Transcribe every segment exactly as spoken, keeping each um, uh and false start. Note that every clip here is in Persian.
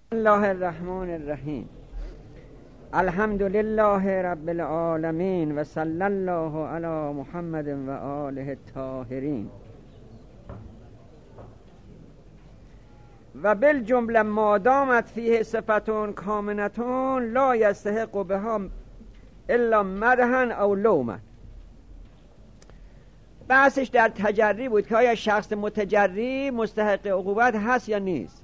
الله الرحمن الرحیم. الحمد لله رب العالمین و صلی الله علی محمد و آله الطاهرین. و بالجمله ما دامت فیه صفتون کامنتون لا یستحق بها الا مدحا او لوما. بحثش در تجری بود که آیا شخص متجری مستحق عقوبت هست یا نیست،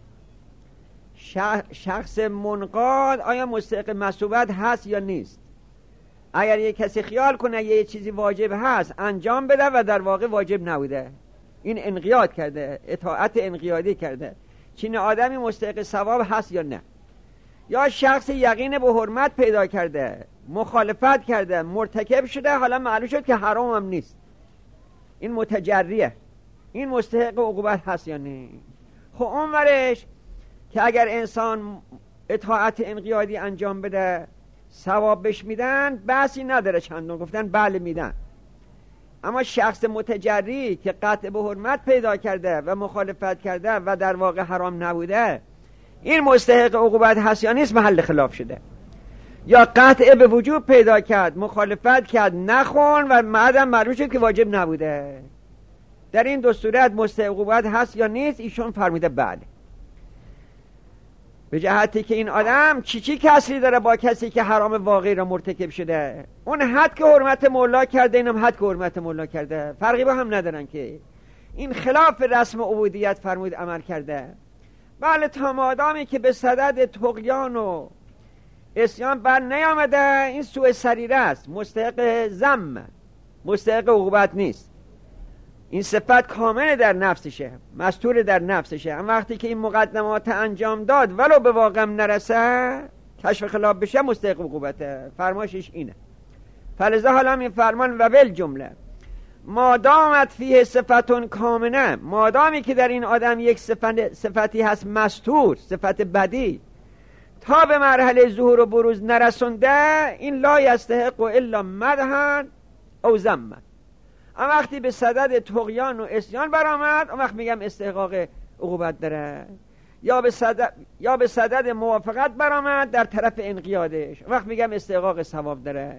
شخص منقاد آیا مستحق مثوبت هست یا نیست. اگر یک کسی خیال کنه یه چیزی واجب هست انجام بده و در واقع واجب نبوده، این انقیاد کرده، اطاعت انقیادی کرده، چین آدمی مستحق ثواب هست یا نه. یا شخص یقین به حرمت پیدا کرده، مخالفت کرده، مرتکب شده، حالا معلوم شد که حرام هم نیست، این متجریه، این مستحق عقوبت هست یا نه. خب اون ورش که اگر انسان اطاعت انقیادی انجام بده ثواب بهش میدن، بحثی نداره، چندان گفتن بله میدن. اما شخص متجری که قطع به حرمت پیدا کرده و مخالفت کرده و در واقع حرام نبوده، این مستحق عقوبت هست یا نیست محل خلاف شده. یا قطع به وجوب پیدا کرد، مخالفت کرد، نخون و بعدم معلوم شد که واجب نبوده، در این دو صورت مستحق عقوبت هست یا نیست؟ ایشون فرموده بله، به جهتی که این آدم چی چی کسری داره با کسی که حرام واقعی را مرتکب شده. اون حد که حرمت مولا کرده، اینم حد که حرمت مولا کرده، فرقی با هم ندارن که. این خلاف رسم عبودیت فرمود عمل کرده. بله، تا مادامی که به صدد طغیان و عصیان بر نیامده، این سوء سریره است، مستحق ذم، مستحق عقوبت نیست. این صفت کامل در نفسشه، مستور در نفسشه. اما وقتی که این مقدمات انجام داد ولو به واقع نرسه، کشف خلاف بشه، مستحق عقوبته. فرماشش اینه. فلذا حالا می فرمان و بالجمله ما دامت فیه صفتون کامنه، مادامی که در این آدم یک صفت صفتی هست مستور، صفت بدی، تا به مرحله ظهور و بروز نرسونده، این لا یستحق الا مدحا او ذما. اما وقتی به صدد طغیان و عصیان برآمد، اون وقت میگم استحقاق عقوبت داره. یا به صدد یا به صدد موافقت برآمد در طرف انقیادش، اون وقت میگم استحقاق ثواب داره.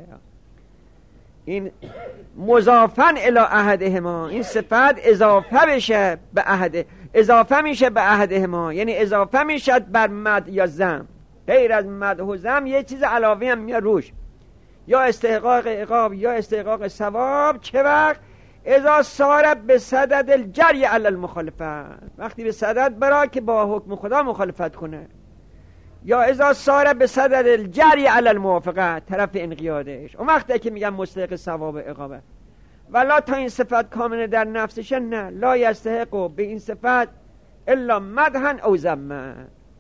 این مضافن الی احدهما، این صفت اضافه بشه به عهد، اضافه میشه به عهدهما، یعنی اضافه میشه بر مد یا ذم. غیر از مد و ذم یه چیز علاوه هم میاد روش، یا استحقاق عقاب یا استحقاق ثواب. چه وقت؟ اذا صار به صدد الجری علی المخالفت، وقتی به صدد برا که با حکم خدا مخالفت کنه. یا اذا صار به صدد الجری علی الموافقت، طرف انقیادش، اون وقتی که میگم مستحق ثواب عقابه. ولا تا این صفت کامل در نفسش، نه، لا یستحق به این صفت الا مدحا او ذما.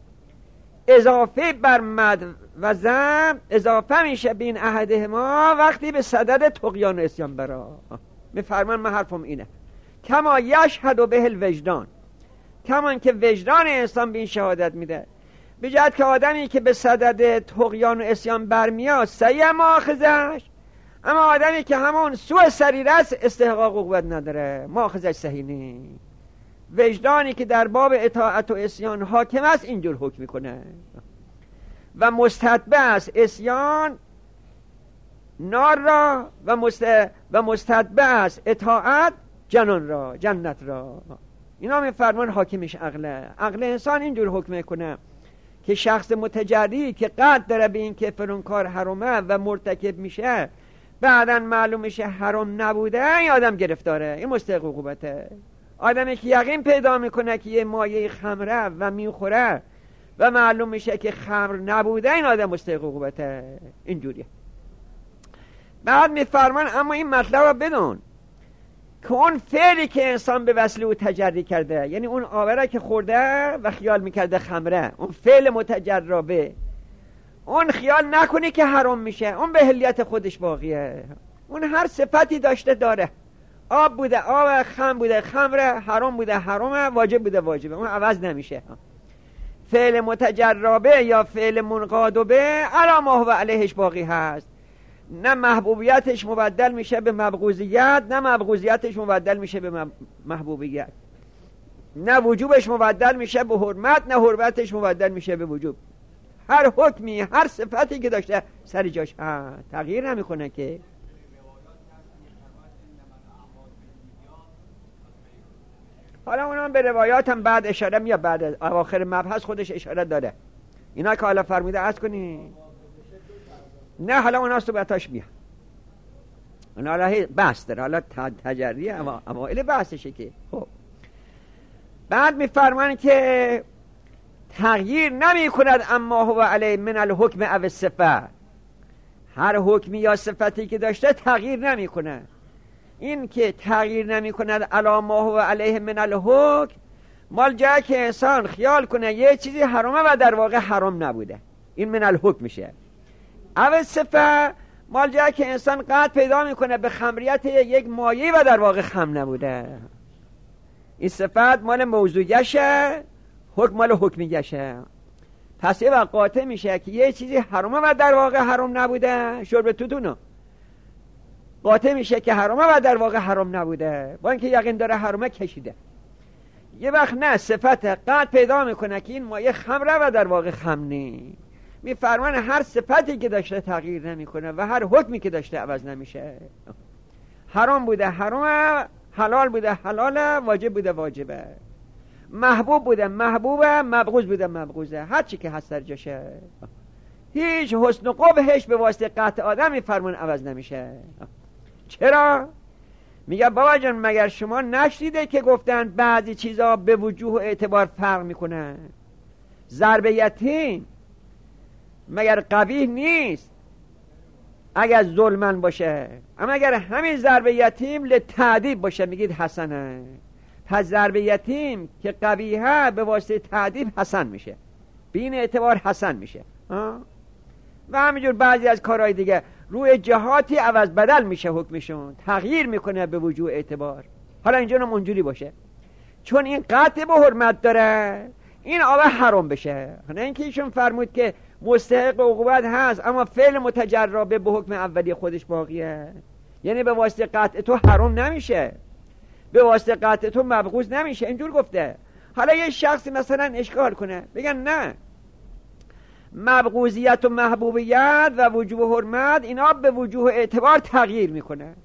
اضافه بر مد و ذم اضافه میشه بین احدهما وقتی به صدد طغیان و عصیان برا. میفرمان من حرفم اینه، کما یشهد به الوجدان، کما که وجدان انسان به این شهادت میده، به جهت که آدمی که به صدد طغیان و عصیان برمیاد صحیح ماخذش، اما آدمی که همون سوء سریره است استحقاق عقوبت نداره، ماخذش صحیح نیست. وجدانی که در باب اطاعت و عصیان حاکم است اینجور حکم میکنه و مستتبع است عصیان نار را و مست و مستتبع است اطاعت جنان را، جنت را. اینا میفرمان حاکمش عقله. عقل انسان اینجور حکم میکنه که شخص متجری که قصد داره به این که فلان کار حرامه و مرتکب میشه، بعداً معلوم میشه حرام نبوده، این آدم گرفتاره، این مستحق عقوبته. آدمی که یقین پیدا میکنه که یه مایه خمره و میخوره و معلوم میشه که خمر نبوده، این آدم مستحق عقوبته. اینجوریه. بعد میفرمان اما این مطلب رو بدون که اون فعلی که انسان به وسیله او تجری کرده، یعنی اون آبره که خورده و خیال میکرده خمره، اون فعل متجربه، اون خیال نکنی که حرام میشه، اون به حلیت خودش باقیه. اون هر صفتی داشته داره، آب بوده آب، خمر بوده خمره، حرام بوده حرامه، واجب بوده واجبه، اون عوض نمیشه. فعل متجربه یا فعل منقاد به علی ما هو علیهش باقی هست، نه محبوبیتش مبدل میشه به مبغوضیت، نه مبغوضیتش مبدل میشه به محبوبیت. نه وجوبش مبدل میشه به حرمت، نه حرمتش مبدل میشه به وجوب. هر حکمی، هر صفتی که داشته سر جاش تغییر نمیکنه که. حالا اونم به روایات هم بعد اشاره میاد، بعد از اواخر مبحث خودش اشاره داره. اینا که حالا فرموده عرض کنی نه، حالا اونا صحبتاش میاد، اونا حالا بحث داره، حالا تجری اما اوائل بحثشه که. خب بعد میفرمان که تغییر نمی کند اما هو علیه من الحکم او الصفه، هر حکمی یا صفتی که داشته تغییر نمی کند. این که تغییر نمی کند علی ما هو علیه من الحکم، مال جایی که انسان خیال کنه یه چیزی حرامه و در واقع حرام نبوده، این من الحکم میشه. او الصفه مال جایی که انسان قطع پیدا میکنه به خمریت یک مایه و در واقع خم نبوده، این صفت مال موضوعیشه، حکم مال حکمیشه. پس یه وقت قاطع میشه که یه چیزی حرامه و در واقع حرام نبوده، شرب توتونو قاطع میشه که حرامه و در واقع حرام نبوده، با اینکه یقین داره حرامه کشیده. یه وقت نه، صفت قطع پیدا میکنه که این مایه خمره و در واقع خم نی. میفرمان هر صفتی که داشته تغییر نمیکنه و هر حکمی که داشته عوض نمیشه. حرام بوده حرامه، حلال بوده حلاله، واجب بوده واجبه، محبوب بوده محبوبه، مبغوض بوده مبغوضه، هر چی که هست در جاشه. هیچ حسن و قبحش به واسطه قطع آدم میفرمان عوض نمیشه. چرا؟ میگه بابا جان مگر شما نشنیده که گفتن بعضی چیزا به وجوه و اعتبار فرق میکنن؟ ضرب یتیم مگر قبیح نیست اگر ظلمن باشه، اما اگر همین ضرب یتیم لتعدیب باشه میگید حسنه. پس ضرب یتیم که قبیحه به واسطه تعدیب حسن میشه، به این اعتبار حسن میشه. آه؟ و همینجور بعضی از کارهای دیگه روی جهاتی عوض بدل میشه، حکمشون تغییر میکنه به وجوه اعتبار. حالا اینجا هم اونجوری باشه چون این قطع به حرمت داره این آب حرام بشه، نه اینکه ایشون فرمود که مستحق عقوبت هست اما فعل متجربه به حکم اولی خودش باقیه، یعنی به واسطه قطع تو حرام نمیشه، به واسطه قطع تو مبغوض نمیشه، اینجور گفته. حالا یه شخصی مثلا اشکال کنه بگن نه، مبغوضیت و محبوبیت و وجوب و حرمت اینا به وجوه اعتبار تغییر میکنه.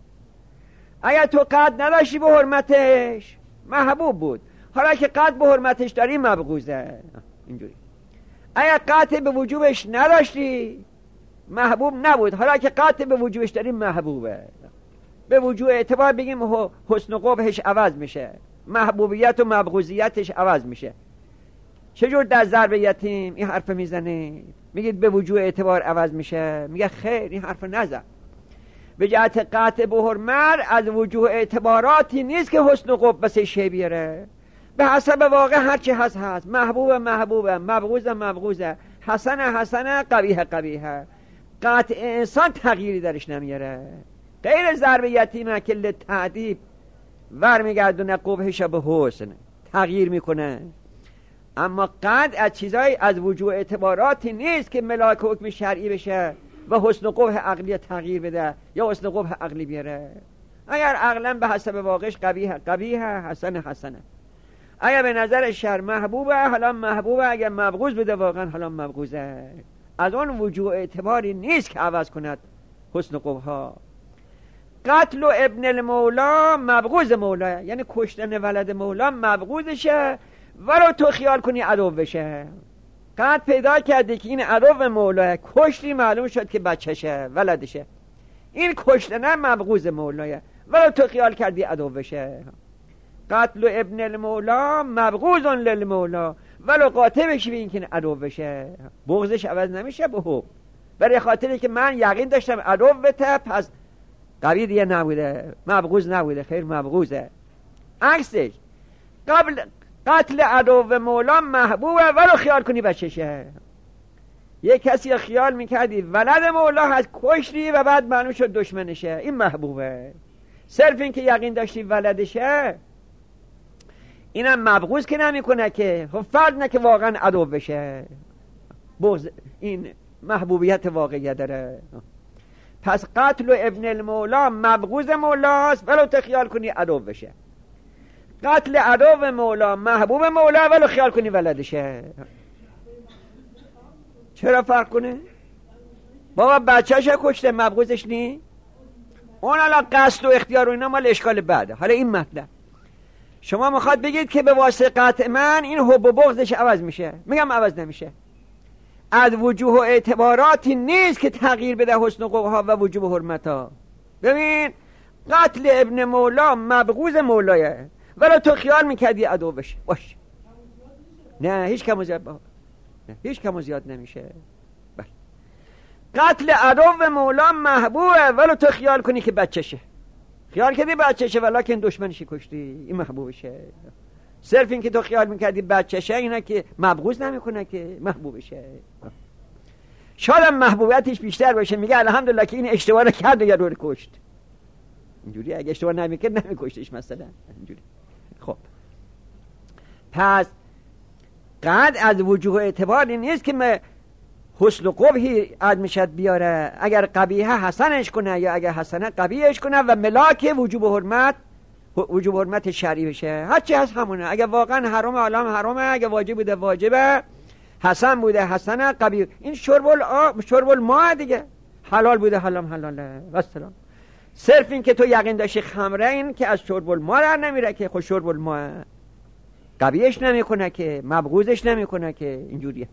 اگر تو قطع نداشتی به حرمتش محبوب بود، حالا که قطع به حرمتش داری مبغوضه. اینجوری اگر قطع به وجوبش نداشتی محبوب نبود، حالا که قطع به وجوبش داری محبوبه. به وجوه اعتبار بگیم حسن و قبحش عوض میشه، محبوبیت و مبغوضیتش عوض میشه. چجور در ضرب یتیم این حرف میزنه میگید به وجوه اعتبار عوض میشه؟ میگه خیر، این حرف نزن. به جهت قطع به حرمت از وجوه اعتباراتی نیست که حسن و قبح بسه شی بیاره، به حسب واقع هرچی هست هست، محبوب محبوب، مبغوض مبغوض، حسن حسن، قبیح قبیح. قطع انسان تغییری درش نمیاره، غیر ضرب یتیمه که لتعدیب ور میگردونه قبحش به حسن تغییر میکنه. اما قطع از چیزای از وجوه اعتباراتی نیست که ملاک حکم شرعی بشه و حسن و قبح عقلی تغییر بده یا حسن و قبح عقلی بیاره. اگر عقلا به حسب واقعش قبیح قبیح، حسن حسنه، اگر به نظر شر محبوبه حالا محبوبه، اگر مبغوض بده واقعا حالا مبغوضه. از اون وجوه اعتباری نیست که عوض کند حسن و قبح ها. قتل و ابن المولا مبغوض مولا، یعنی کشتن ولد مولا مبغوضشه ولو تو خیال کنی عدو بشه. قد پیدا کردی که این عدو مولا، کشتی معلوم شد که بچشه ولدشه، این کشتن مبغوض مولایه ولو تو خیال کردی عدو بشه. قتل و ابن المولا مبغوض للمولا ولو قاطع بشی به این که عدو بشه، بغضش عوض نمیشه به حب، برای خاطری که من یقین داشتم عدو بته پس قوی دیگه نبوده، مبغوض نبوده، خیر مبغوضه. عکسش قبل قتل عدو مولا محبوبه ولو خیال کنی بچشه. یک کسی خیال میکردی ولد مولا هست کشتی و بعد معلوم شد دشمنشه، این محبوبه. صرف این که یقین داشتی ولدشه اینم مبغوض که نمیکنه که، خب فرض نه که واقعا عدو بشه، بغض این محبوبیت واقعی داره. پس قتل و ابن المولا مبغوض مولاست ولو تو خیال کنی عدو بشه. قتل عدو مولا محبوب مولا ولو خیال کنی ولدشه. چرا فرق کنه؟ بابا بچه‌ش کشته مبغوزش نی؟ اون الان قصد و اختیار و اینا مال اشکال بعده. حالا این مطلب شما میخواد بگید که به واسطه قطع من این حب و بغضش عوض میشه. میگم عوض نمیشه. از وجوه و اعتباراتی نیست که تغییر بده حسن و قبح‌ها و وجوب و حرمت‌ها. ببین قتل ابن مولا مبغوض مولایه ولی تو خیال میکردی عدو بشه. باش نه هیچ کم و زیاد با. نه هیچ کم و زیاد نمیشه. بله قتل عدو مولا محبوبه ولی تو خیال کنی که بچه‌شه. خیال کردی بچه‌شه ولکن دشمنشی کشتی این محبوبشه. صرف این که تو خیال میکردی بچه‌شه اینا که مبغوض نمیکنه که محبوبشه. شاید محبوبیتش بیشتر باشه میگه الحمدلله که این اشتباه رو کرد و یه رو کشت. اینجوری اگه اشتباه نمیکرد نمیکشتش مثلا اینجوری. خب پس قد از وجوه اعتباری نیست که من حسن و قبحی عد میشد بیاره. اگر قبیحه حسنش کنه یا اگر حسنه قبیحش کنه و ملاک وجوب و حرمت وجوب و حرمت شرعی بشه هرچی هست همونه. اگر واقعا حرام عالم حرامه، اگر واجب بوده واجبه، حسن بوده حسنه، قبیح این شرب الآب شرب الماء دیگه، حلال بوده حلال حلاله و السلام. صرف این که تو یقین داشتی خمره این که از شرب الماء در نمیره که خود شرب الماء قبیحش نمیکنه که مبغوضش نمیکنه که اینجوریه.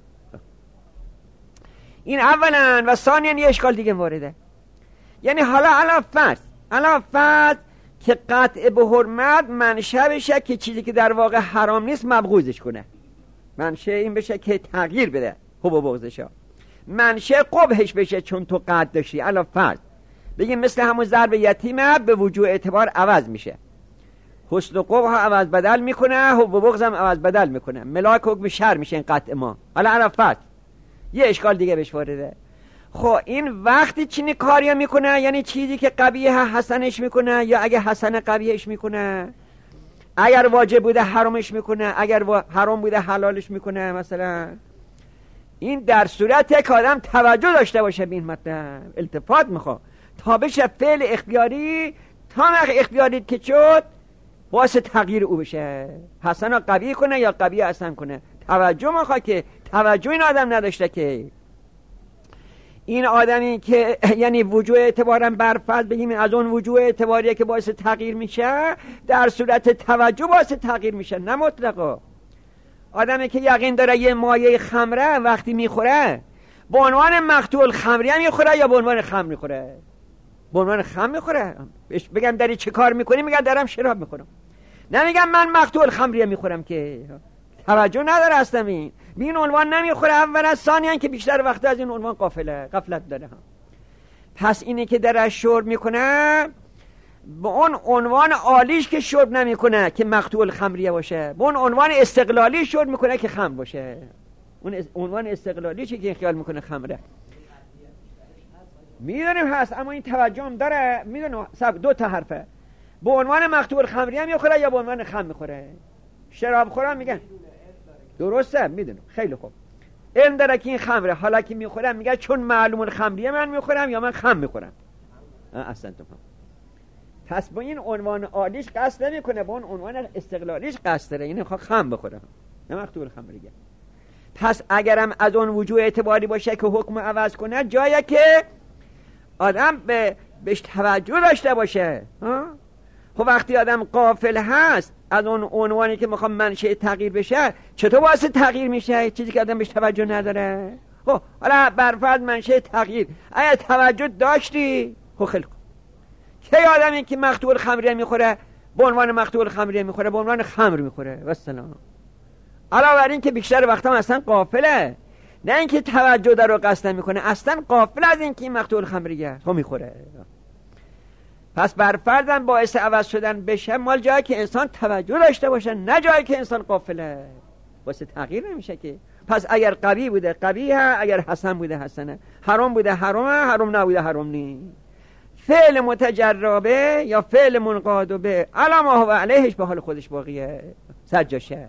این اولا و ثانیا یه اشکال دیگه وارده. یعنی حالا علا فرض علا فرض که قطع به حرمت منشأ بشه که چیزی که در واقع حرام نیست مبغوضش کنه. منشأ این بشه که تغییر بده حب و بغضش. منشأ قبحش بشه چون تو قطع داشتی. علا فرض بگیم مثل همون ضرب یتیمه به وجوه اعتبار عوض میشه. حسن و قبح عوض بدل میکنه، حب و بغض هم عوض بدل میکنه. ملاک حکم شر میشه این قطع ما. حالا علا فرض یه اشکال دیگه بهش وارده. خب این وقتی چینی کاری میکنه یعنی چیزی که قبیح حسنش میکنه یا اگه حسن قبیحش میکنه، اگر واجب بوده حرامش میکنه، اگر حرام بوده حلالش میکنه مثلا. این در صورت که آدم توجه داشته باشه به این مطلب، التفات میخواد تا بشه فعل اختیاری تا وقت اختیاری که شد واسه تغییر او بشه، حسن رو قبیح کنه یا قبیح حسن کنه. توجه میخواد که توجه این آدم نداشته که این آدمی که یعنی وجوه اعتبارم برفرض بگیم از اون وجوه اعتباریه که باعث تغییر میشه، در صورت توجه باعث تغییر میشه نه مطلقا. آدمی که یقین داره یه مایه خمره وقتی میخوره به عنوان مقتول خمری هم میخوره یا به عنوان خمر میخوره؟ به عنوان خمر میخوره. بگم داری چه کار میکنی؟ میگم دارم شراب میخورم. نمیگم من مقتول خمری میخورم که توجه نداره اصلا. این به این عنوان نمیخوره. اول از ثانیاً که بیشتر وقت از این عنوان غافله غفلت داره هم. پس اینی که در شرب میکنه به اون عنوان عالیش که شرب نمیکنه که مقتول خمریه باشه، به اون عنوان استقلالی شرب میکنه که خمر باشه. اون عنوان استقلالی چی که خیال میکنه خمره. میدونیم هست اما این توجه هم داره. میدونیم دو تا حرفه، به عنوان مقتول خمریه میخوره یا به عنوان خمر میخوره. شراب خورم میگن درسته، میدونم خیلی خوب علم داره که این خمره. حالا که میخورم میگه چون معلوم خمریه من میخورم یا من خمر میخورم. اصلا تو فهم. پس با این عنوان عالیش قصد نمیکنه، با اون عنوان استقلالیش قصد داره. یعنی میخواد خمر بخوره نه مقتول خمریه. پس اگرم از اون وجوه اعتباری باشه که حکم عوض کنه، جایی که آدم به بهش توجه داشته باشه. ها خب وقتی آدم غافل هست از اون عنوانی که میخوام منشأ تغییر بشه، چطور واسه تغییر میشه چیزی که آدم بهش توجه نداره؟ خب حالا برفرض منشأ تغییر اگه توجه داشتی، خب خیلی خوب. کی آدمی که مقتول خمریه میخوره به عنوان مقتول خمریه میخوره، به عنوان خمر میخوره و السلام. علاوه بر این که بیشتر وقتا اصلا غافله، نه اینکه توجه داره و قصد نمیکنه، اصلا غافل از این که این مقتول خمریه تو میخوره. پس برفرضم باعث عوض شدن بشه مال جایی که انسان توجه داشته باشه، نه جایی که انسان غافله. واسه تغییر نمیشه که. پس اگر قبیح بوده قبیحه، اگر حسن بوده حسنه، حرام بوده حرامه، حرام نبوده حرام نی. فعل متجربه یا فعل منقاد به علامه و علیهش به حال خودش باقیه سجاشه.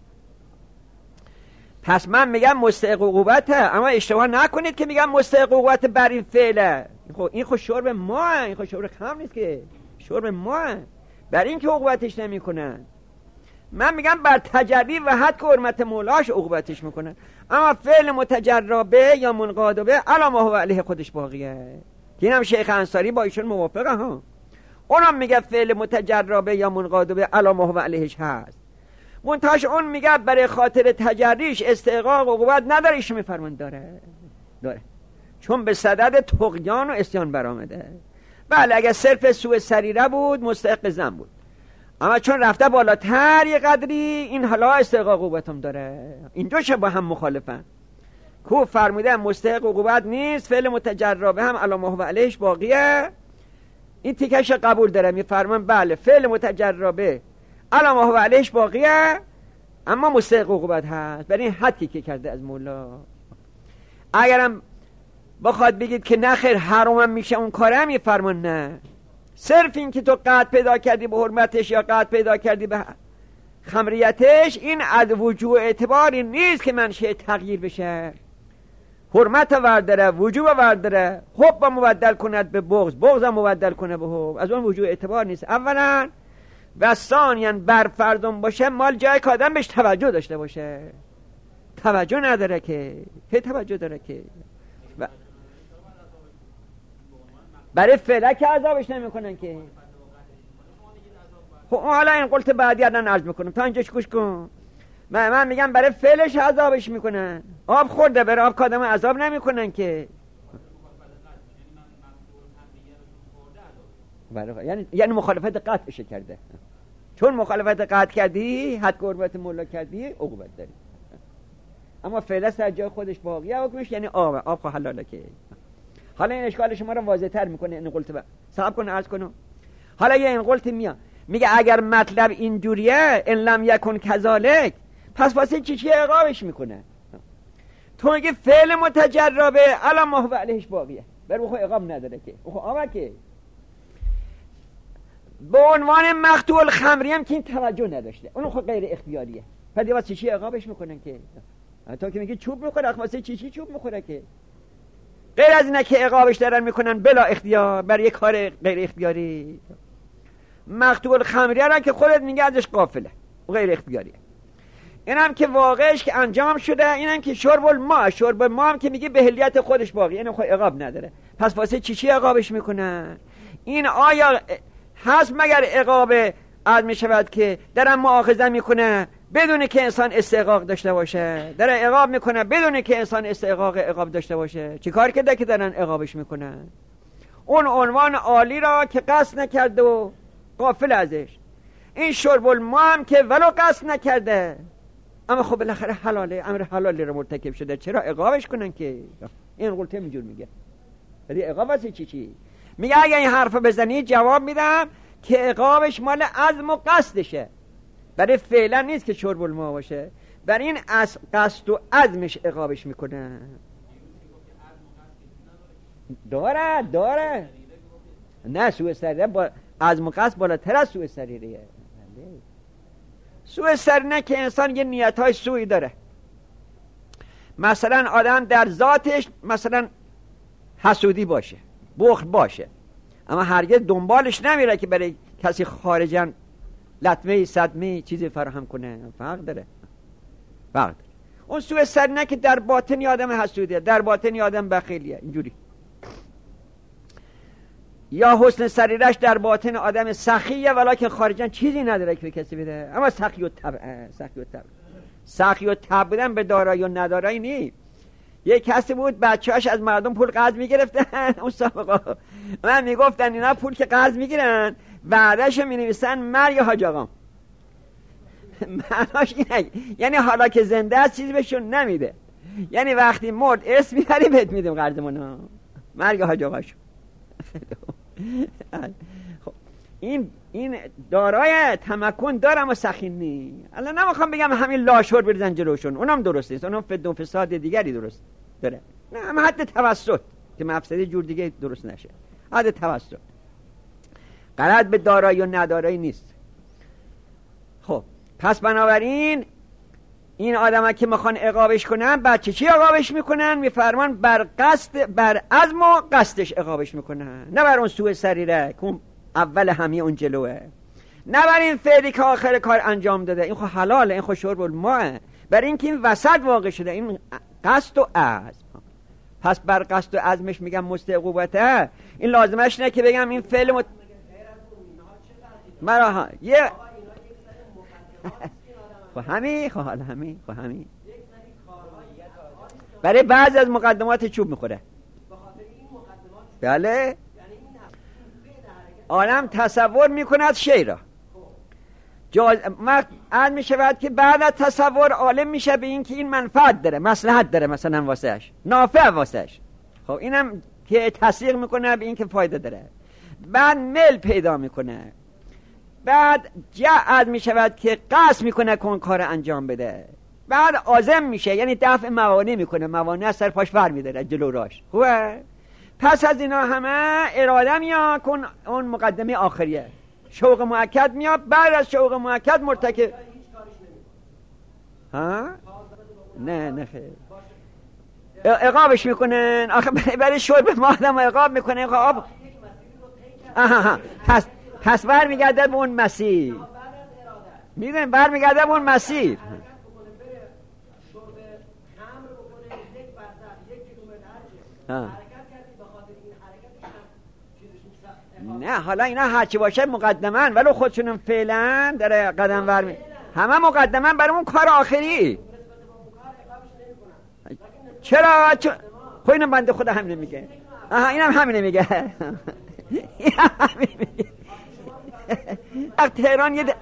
پس من میگم مستحق عقوبته، اما اشتباه نکنید که میگم مستحق عقوبت بر این فعله. خب این خود شرب ما، این خود شرب خمر نیست که، شرب ما. بر این که عقوبتش نمیکنن من میگم بر تجربی و حد که حرمت مولاش عقوبتش میکنن. اما فعل متجربه یا منقادبه علی ما هو علیه خودش باقیه. این هم شیخ انصاری با ایشون موافقه ها. اونم میگه فعل متجربه یا منقادبه علی ما هو علیهش هست. منتهاش اون میگه برای خاطر تجریش استحقاق عقوبت نداره، ایشون میفرمان داره داره چون به صدد طغیان و عصیان برآمده. بله اگه صرف سوء سریره بود مستحق ذم بود، اما چون رفته بالاتر یه قدری این حالا استحقاق عقوبت هم داره. این دوشه با هم مخالفن. کو فرموده مستحق عقوبت نیست، فعل متجربه هم علی ما هو علیهش باقیه، این تیکش قبول داره. میفرمان بله فعل متجربه علی ما هو علیهش باقیه اما مستحق عقوبت هست، برای این حدی که کرده از مولا. اگرم بخواد بگید که نخیر حرامم میشه اون کارم، میفرمان نه، صرف این که تو قطع پیدا کردی به حرمتش یا قطع پیدا کردی به خمریتش، این از وجوه اعتباری نیست که منشه تغییر بشه. حرمت ورداره، وجوب ورداره، حب مبدل کند به بغض، بغض مبدل کنه به حب، از اون وجوه اعتبار نیست. اولا و ثانیاً بر فردم باشه مال جای که آدم بهش توجه داشته باشه. توجه نداره که که توجه داره که و برای فعله عذابش نمیکنن که. خب حالا این قلت بعدی الان عرض میکنم تا اینجاش گوش کن. من, من میگم برای فعلش عذابش میکنن. آب خورده برای آب کادم عذاب نمیکنن که. یعنی یعنی مخالفت قطعش کرده. چون مخالفت قطع کردی، حد قربت مولا کردی، عقوبت داری. اما فعلا سر جای خودش باقیه حکمش یعنی آب آب خو حلاله که. حالا این اشکال شما رو واضح تر میکنه. این قلت با صاحب کنه عرض کنم. حالا یه این قلت میاد میگه اگر مطلب این جوریه ان لم یکن کذالک، پس واسه چی چی عقابش میکنه؟ تو میگه فعل متجربه علی ما هو علیهش باقیه، بر خو عقاب نداره که. خو آب که به عنوان مقطوع الخمری هم که این توجه نداشته، اون خود غیر اختیاریه، پس دیگه واسه چی عقابش میکنن که؟ تا که میگه چوب میخوره، واسه چی چی چوب میخوره که؟ غیر از اینه که عقابش دارن میکنن بلا اختیار برای کار غیر اختیاری. مقطوع الخمری هم که خودت میگه ازش غافله و غیر اختیاریه. اینم که واقعش که انجام شده، اینم که شرب الماء، شرب الماء هم که میگه به حلیت خودش باقی، یعنی خود عقاب نداره. پس واسه چی چی عقابش میکنن؟ این آیا هست مگر عقاب عد می شود که درم مؤاخذه میکنه بدون که انسان استحقاق داشته باشه، در عقاب میکنه بدون که انسان استحقاق عقاب داشته باشه؟ چی کار کرده که دارن عقابش میکنن؟ اون عنوان عالی را که قصد نکرده و غافل ازش. این شرب الماء هم که ولو قصد نکرده اما خب بالاخره حلاله، امر حلالی رو مرتکب شده، چرا عقابش کنن که؟ این قلته اینجور میگه. ولی عقاب واسه چی چی؟ میگه اگه این حرف بزنی جواب میدم که عقابش مال عزم و قصدشه، برای فعلا نیست که شرب الماء باشه، برای این از قصد و عزمش عقابش میکنه. داره داره نه سوء سریره با عزم و قصد بالاتر از سوء سریره. سوء سریره که انسان یه نیت‌های سوئی داره، مثلا آدم در ذاتش مثلا حسودی باشه، بخل باشه، اما هرگز دنبالش نمیره که برای کسی خارجن لطمه صدمه چیزی فراهم کنه. فرق داره فرق داره. اون سوء سریره که در باطن آدم حسودیه، در باطن آدم بخیلیه، اینجوری. یا حسن سریرش در باطن آدم سخیه ولکن خارجن چیزی نداره که به کسی بده، اما سخی و طبع. سخی و طبع سخی و طبع بودن به دارایی و ندارایی نیست. یک کسی بود بچه‌اش از مردم پول قرض میگرفتن، اون سابقا من میگفتن اینا پول که قرض میگیرن بعدش مینویسن مرگ حاج آقا. معناش اینه یعنی حالا که زنده است چیزی بهشون نمیده، یعنی وقتی مرد اسم میبری بهت میدیم قرضمونو، مرگ حاج آقا شو. خب این این دارای تمکن دارم و سخین نی. الان نمیخوام بگم همین لاشور بریزن جلوشون، اونم درست نیست، اونم فد فساد دیگری درست داره، نه هم حد توسط که مفسده جور دیگه درست نشه، حد توسط. غلط به دارایی و ندارایی نیست. خب پس بنابراین این آدم‌ها که میخوان عقابش کنن بچه چی عقابش میکنن؟ میفرمان بر قصد، بر عزم و قصدش عقابش میکنن، نه بر اون سوء سریره که اول همه اون جلوه. نه برای این فعلی که آخر کار انجام داده، این خو حلاله، این خو شرب الماء، برای اینکه این وسط واقع شده، این قصد و عزم. پس بر قصد و عزمش میگم مستعقوبته. این لازمش نه که بگم این فعل مت... مرا یه خب همین خب حالا همین خب همین برای بعضی از مقدمات چوب میخوره. بله آدم تصور میکند شی را جاز... عرض میشود که بعد از تصور عالم میشه به این که این منفعت داره، مصلحت داره مثلا واسهش، نافع واسهش. خب اینم که تصدیق میکنه به این که فایده داره. بعد میل پیدا میکنه، بعد جعد میشود که قصد میکنه که اون کار انجام بده. بعد عازم میشه، یعنی دفع موانع میکنه، موانع از سر پاش ور میداره جلو راش. خوبه؟ پس از اینا همه اراده میاد کن اون مقدمه آخریه، شوق مؤکد میاد. بعد از شوق مؤکد مرتکب ها نه نه خیر عقابش میکنن. آخه برای شرب ما آدم عقاب میکنه. عقاب آها پس پس برمیگرده به اون مسیر، میدونیم برمیگرده به اون مسیر. نه حالا اینا هرچی باشه مقدمن، ولو خودشونم فعلا داره قدم ور همه مقدمن برای اون کار آخری. چرا؟ چ... خب اینم بنده خدا همینه میگه. آها اینم همینه میگه. اینم همینه میگه. تهران یه د...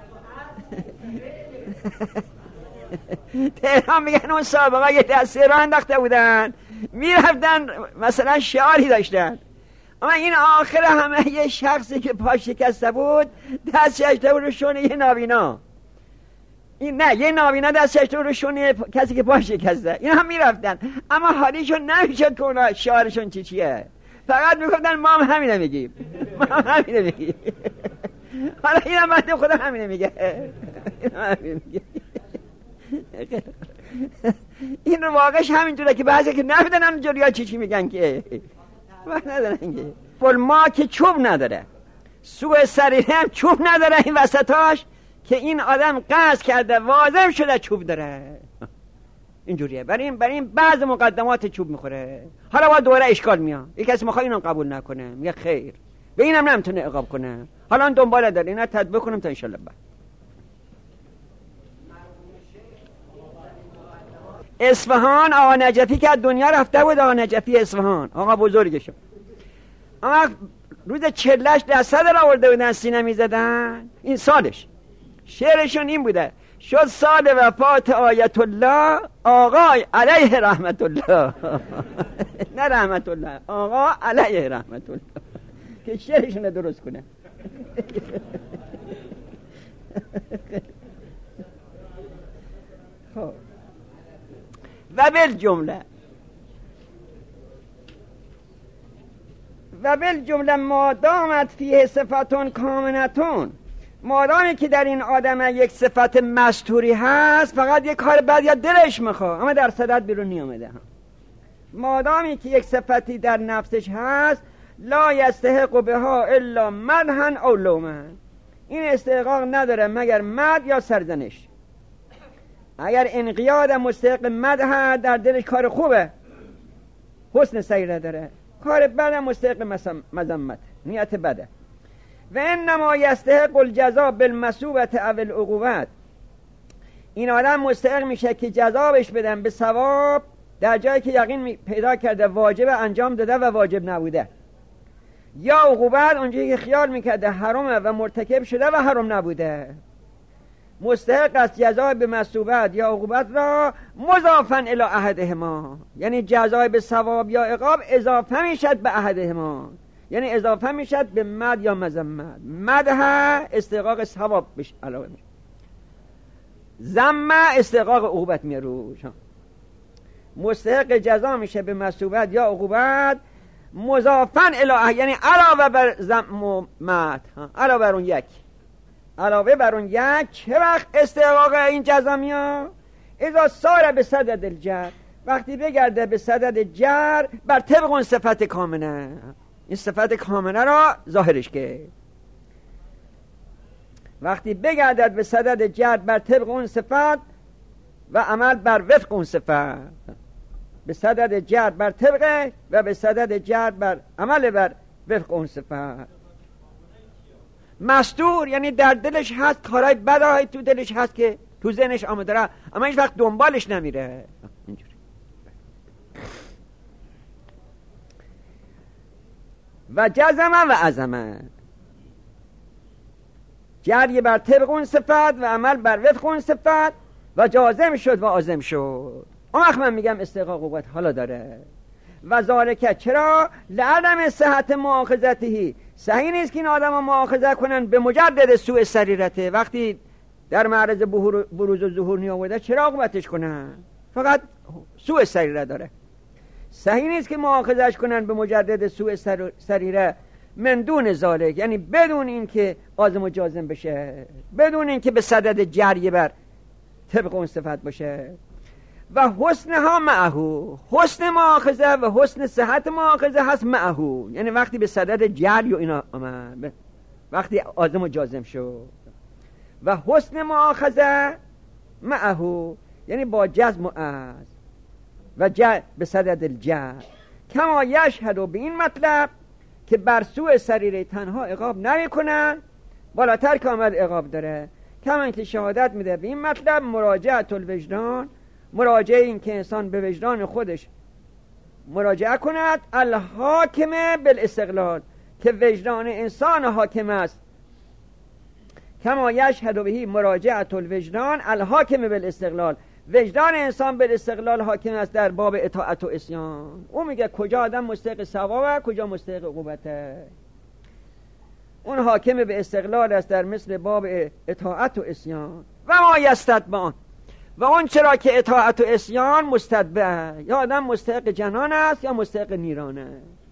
تهران میگن اون سابقه یه دسته را انداخته بودن، میرفتن مثلا شعاری داشتن، اما این آخر همه یه شخصی که پا شکسته بود دست ششته بود رو شونه یه نابینا. این نه یه نابینا دست ششته بود رو شونه کسی که پا شکسته. این هم میرفتن اما حالیشون نمیشد که اونا شعارشون چی چیه، فقط میگفتن ما هم همینه میگیم، ما هم همینه میگیم. حالا این هم بنده خدا همینه میگه. این هم همینه میگه. این رو واقعش همینجوره که بعضی که نمیدونن جلویا چی چی میگن که وقت ندارن که پل ما که چوب نداره، سوء سریره هم چوب نداره این وسطاش که این آدم قصد کرده واضح شده چوب داره. اینجوریه. برای این برای این بعض مقدمات چوب میخوره. حالا با دوره اشکال میاد، یک کسی میخواد اینو قبول نکنه میگه خیر به اینم نمیتونه عقاب کنه. حالا اون دنباله داره، اینا تطبیق کنم تا ان شاء الله. بعد اصفهان آقا نجفی که از دنیا رفته بود، آقا نجفی اصفهان آقا بزرگشون، اما روز چلش دسته در آورده بودن سینه میزدن. این سالش شعرشون این بوده: شد سال وفات آیت الله آقای علیه رحمت الله. نه رحمت الله، آقا علیه رحمت الله، که شعرشون درست کنه. خب و بالجمله و بالجمله ما دامت فیه صفتون کامنتون، مادامی که در این آدم یک صفت مستوری هست فقط یک کار بد یا دلش میخواد اما در صدد بیرون نیامده هم. مادامی که یک صفتی در نفسش هست لا یستحق بها الا مدحا او لوما، این استحقاق نداره مگر مد یا سرزنش. اگر انقیاد مستحق مدح در دلش کار خوبه حسن سیره داره، کار بد مستحق مذمت نیت بده. و انما یستحق الجزاء بالمثوبة او العقوبة، این آدم مستحق میشه که جزابش بدن به ثواب در جایی که یقین پیدا کرده واجب انجام داده و واجب نبوده، یا عقوبت اونجایی که خیال میکرده حرامه و مرتکب شده و حرام نبوده. مستحق است جزای به مثوبت یا عقوبت را مضافا الی احدهما، یعنی جزای به ثواب یا عقاب اضافه میشد به احدهما، یعنی اضافه میشد به مد یا مذمت. مدح استحقاق ثواب بش علاوه میشه، ذم استحقاق عقوبت میروش. مستحق جزا میشه به مثوبت یا عقوبت مضافا الی، یعنی علاوه بر ذم و مد، علاوه بر اون یک، علاوه بر اون یک. چه وقت استحقاق این جزا میاد؟ اذا سار به صدد الجر، وقتی بگرده به صدد جر بر طبق اون صفت کامنه، این صفت کامنه را ظاهرش که وقتی بگردد به صدد جهد بر طبق اون صفت و عمل بر وفق اون صفت، به صدد جهد بر طبق و به صدد جهد بر عمل بر وفق اون صفت. مستور یعنی در دلش هست کارهای بدایی تو دلش هست که تو ذهنش آمده داره، اما هیچ وقت دنبالش نمیره. اینجوری. و جزم و عزم، جری بر طبق اون صفت و عمل بر وفق اون صفت و جازم شد و عازم شد. اون وقت من میگم استحقاق قوت حالا داره. و ذالکه چرا؟ لعدم صحت مؤاخذته، صحیح نیست که این آدم ها مؤاخذه کنن به مجدد سوء سریرته، وقتی در معرض بروز و ظهور نیامده چرا عاقبتش کنن؟ فقط سوء سریره داره. صحیح نیست که مؤاخذش کنن به مجدد سوء سریره من دون ذالک، یعنی بدون این که عازم و جازم بشه، بدون این که به صدد جری بر طبق اون صفت باشه. و حسنها معهو، حسن مؤاخذه و حسن صحت مؤاخذه هست معهو، یعنی وقتی به صدد جری و اینا آمد، وقتی عازم و جازم شد. و حسن مؤاخذه معهو یعنی با جزم و عزم و جر به صدد الجر، کما یشهد و به این مطلب که بر سوء سریره تنها عقاب نمی کنن، بالاتر که آمد عقاب داره. کما اینکه شهادت میده به این مطلب مراجعت الوجدان، مراجعه این که انسان به وجدان خودش مراجعه کند، الحاکمه بالاستقلال، که وجدان انسان حاکم است. کما یشهد بهی مراجعت الوجدان الحاکمه بالاستقلال، وجدان انسان بالاستقلال حاکم است در باب اطاعت و عصیان. اون میگه کجا آدم مستحق ثوابه کجا مستحق عقوبته. اون حاکم به استقلال است در مثل باب اطاعت و عصیان. و ما یستتبعان، و اون چرا که اطاعت و عصیان مستتبع، یا آدم مستحق جنان است یا مستحق نیرانه.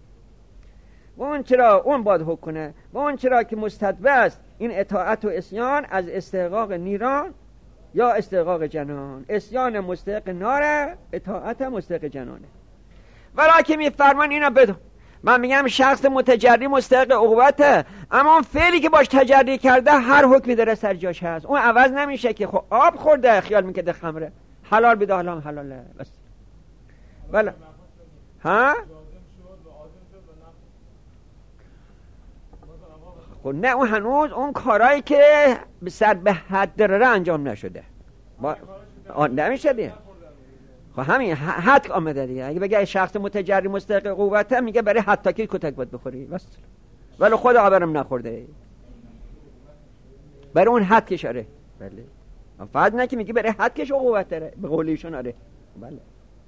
و اون چرا اون باید حکم کنه. و اون چرا که مستتبع است این اطاعت و عصیان از استحقاق نیران یا استحقاق جنان. عصیان مستحق ناره، اطاعت مستحق جنانه. ولی میفرمان اینا بدون، من میگم شخص متجری مستحق عقوبته، اما اون فعلی که باش تجری کرده هر حکمی داره سر جاش هست، اون عوض نمیشه. که خب آب خورده خیال میکرده خمره، حلال بده حالا حلاله بس. ولی ها خب نه، اون هنوز اون کارهایی که به سر به حد داره انجام نشده با... نمیشه دیگه. خب همین حد آمده دیگه. اگه بگه شخص متجری مستحق عقوبته، میگه برای حد کی کتک باید بخوری بس، ولی خود آبرم نخورده، برای اون حد کش. آره بله، فرض نه که میگه برای حد کش عقوبت داره به قول ایشون. آره بله.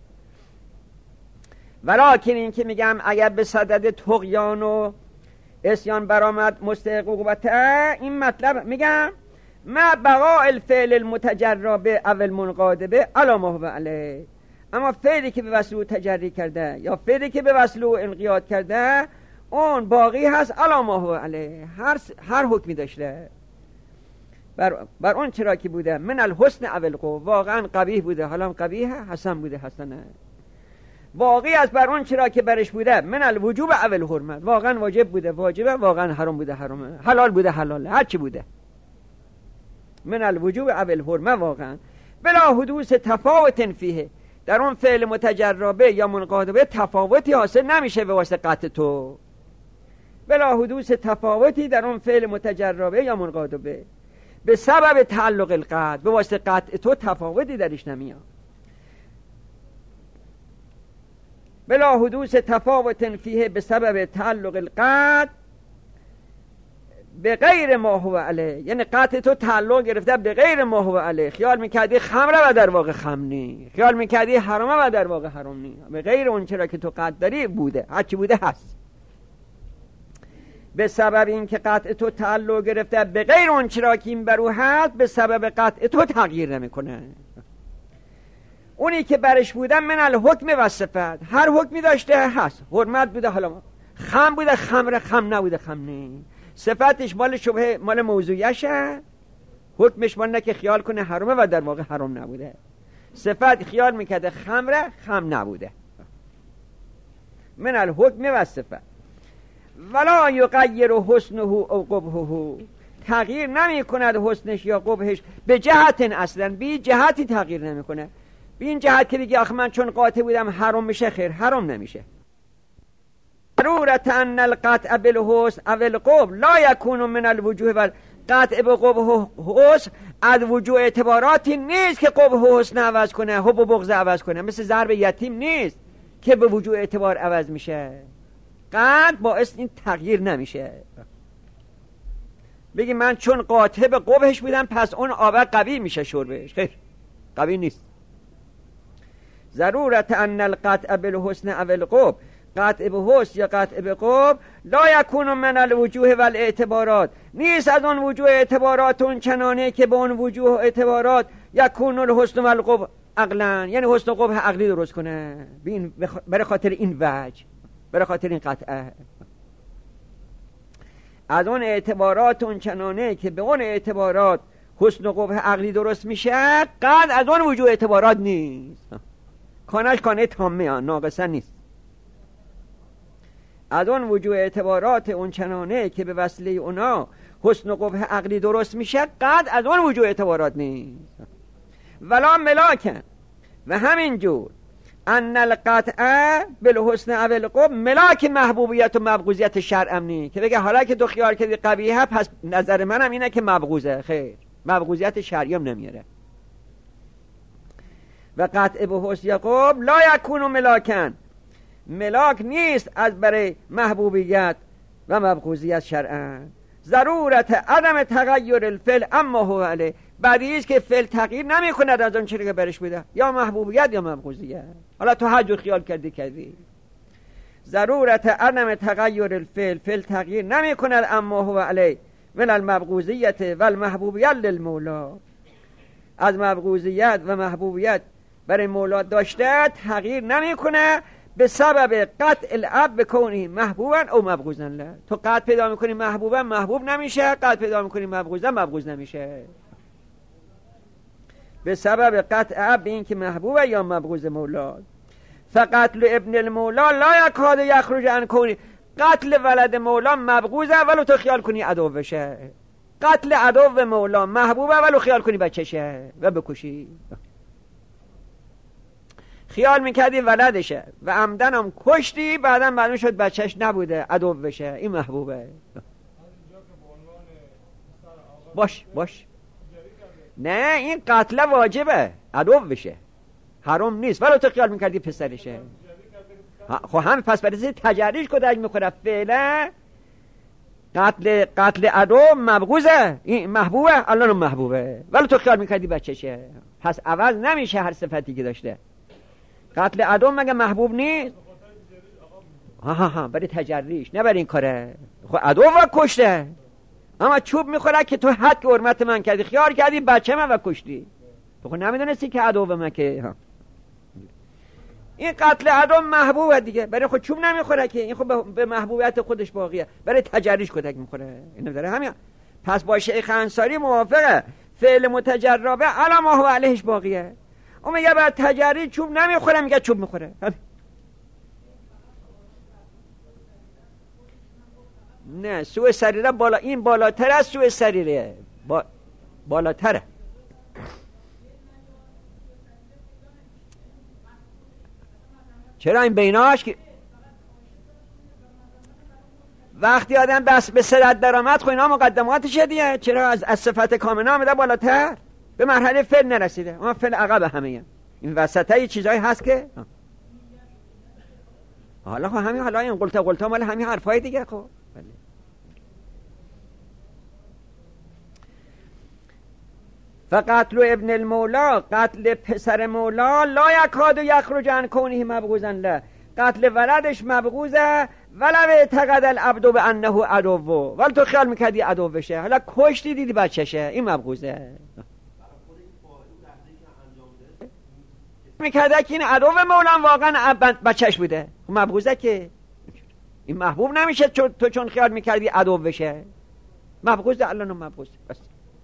ولیکن این که میگم اگر به صدد طغیان و عصیان برآمد مستحق عقوبته، این مطلب میگم ما بقاء الفعل المتجرا به اول منقاد به علی ما هو علیه، اما فعلی که به وصل تجری کرده یا فعلی که به وصل انقیاد کرده اون باقی هست علی ما هو علیه، هر هر حکمی داشته بر بر اون چرا که بوده من الحسن اول قو، واقعا قبیح بوده حالا قبیحه، حسن بوده حسنه، باقی از بر اون چرا که برش بوده من الوجوب اول حرمت، واقعا واجب بوده واجبه، واقعا حرام بوده حرامه، حلال بوده حلاله، هر چی بوده من الوجوب اول حرمه، واقعا بلا حدوث تفاوت فیه، در اون فعل متجربه یا منقادبه تفاوتی حاصل نمیشه به واسطه قطع تو، بلا حدوث تفاوتی در اون فعل متجربه یا منقادبه به سبب تعلق القطع، به واسطه قطع تو تفاوتی درش نمیاد. بلا حدوث تفاوت فیه به سبب تعلق القطع به غیر ما هو علیه، یعنی قطع تو تعلق گرفته به غیر ما هو علیه، خیال میکردی خمره و در واقع خمنی، خیال میکردی حرامه و در واقع حرام، به غیر اون چرا که تو قطع داری بوده، هرچی بوده هست. به سبب این که قطع تو تعلق گرفته به غیر اون چرا که این برو هست، به سبب قطع تو تغییر نمیکنه. اونی که برش بوده من الحکم و صفت، هر حکمی داشته هست، حرمت بوده حالا خم بوده خمره، خم نبوده خمنی، صفتش مال شبه مال موضوعیشه، حکمش مال نه که خیال کنه حرامه و در واقع حرام نبوده، صفت خیال میکرده خمره خم نبوده. من الحکم و صفت ولا یغیر حسنه او قبحه، تغییر نمی کند حسنش یا قبحش به جهت اصلا، بی جهتی تغییر نمی کنه. بی این جهت که بگی آخه من چون قاطع بودم حرام میشه، خیر حرام نمیشه. ضرورت ان القطع بالحسن او القبح لا یکون من الوجوه بل قطع به قبح و حسن از وجوه اعتباراتی نیست که قبح و حسن عوض کنه، حب و بغض عوض کنه. مثل ضرب یتیم نیست که به وجوه اعتبار عوض میشه. قطع باعث این تغییر نمیشه. بگی من چون قاطع به قبحش بودم پس اون آب قوی میشه شربش، خیر قوی نیست. ضرورت ان القطع بالحسن او القبح قطع به حسن یا قطع به قبح لا یکون من الوجوه والاعتبارات نیست از اون وجوه اعتبارات اون چنانه که به اون وجوه اعتبارات یکون الحسن والقبح عقلا، یعنی حسن و قبح عقلی درست کنه. بین برای خاطر این وجه، برای خاطر این قطعه از اون اعتبارات اون چنانه که به اون اعتبارات حسن و قبح عقلی درست میشه، قد از اون وجوه اعتبارات نیست. کانش کانه تامه ها، ناقصا نیست. از اون وجوه اعتبارات اون چنانه که به وسیله اونا حسن و قبح عقلی درست میشه، قد از اون وجوه اعتبارات نیست. ولا ملاکن و همینجور ان القطع بالحسن او القبح ملاک محبوبیت و مبغوضیت شرعم نی که بگه حالا که تو خیال کردی قبیحه پس نظر منم اینه که مبغوضه، خیر مبغوضیت شرعی هم نمیاره. و قطع به حسن یا قبح لا یکون ملاکن ملاک نیست از برای محبوبیت و مبغوضیت شرعا. ضرورت عدم تغییر الفعل اما هو علیه بعدی است که فعل تغییر نمی کند از اون چیزی که برش بوده، یا محبوبیت یا مبغوضیت. حالا تو هر جور خیال کردی کردی. ضرورت عدم تغییر الفعل فعل تغییر نمی کند اما هو علیه من المبغوضیت و المحبوبیت للمولا از مبغوضیت و محبوبیت برای مولا داشته تغییر نمی کنه به سبب قطع الاب به کونه محبوبا او مبغوضا له. تو قطع پیدا میکنی محبوبا محبوب نمیشه، قطع پیدا میکنی مبغوضا مبغوض نمیشه. به سبب قطع اب به این که محبوبه یا مبغوض مولا. فقتل ابن المولا لا یکاد یخرج عن کونه قتل ولد مولا مبغوضه ولو تو خیال کنی عدو بشه. قتل عدو مولا محبوبه ولو خیال کنی بچشه و بکشی. خیال میکردی ولدشه و عمدن هم کشتی، بعدم معلوم شد بچهش نبوده عدو بشه، این محبوبه. باش باش نه این قتل واجبه، عدو بشه حرام نیست ولو تو خیال میکردی پسرشه. خب هم پس برای تجریش کدک میخوره فعلا قتل قتل عدو مبغوضه، این محبوبه الان محبوبه ولو تو خیال میکردی بچهشه، پس عوض نمیشه هر صفتی که داشته. قتل عدو مگه محبوب نیست؟ ها ها ها برای تجریش نه برای این کاره. خب عدو و کشته اما چوب میخوره که تو حد که حرمت من کردی خیال کردی بچه من و کشتی، تو خب نمیدونستی که عدو من که ها. این قتل عدو محبوبه دیگه، برای خود چوب نمیخوره که این خب به محبوبیت خودش باقیه، برای تجریش کدک میخوره. اینو داره همین. پس با شیخ انصاری موافقه فعل متجربه علی ما هو علیهش باقیه. اون میگه بعد تجری چوب نمیخوره، میگه چوب میخوره. نه سوء سریره بالا، این بالاتر از سوء سریره با... بالاتره. چرا این بیناش که وقتی آدم بس به صدت درآمد خو اینا مقدماتشه دیگه، چرا از, از صفت کامنه آمده بالاتر به مرحله فعل نرسیده، اما فعل عقب همه هم. این وسط های چیزایی هست که حالا خب همین حالا این قلتا قلتا مال همین حرفای دیگه. خب بله. فقتل ابن المولا قتل پسر مولا لا یکاد یخرج عن کونه مبغوضا له قتل ولدش مبغوضه ولو اعتقد العبد بانه عدو ولی تو خیال میکردی عدو بشه، حالا کشتی دیدی بچشه، این مبغوضه. میکرده که این عدو مولا واقعا بچهش بوده، مبغوضه که این محبوب نمیشه تو چون خیال میکردی عدو بشه، مبغوضه الان مبغوض بس.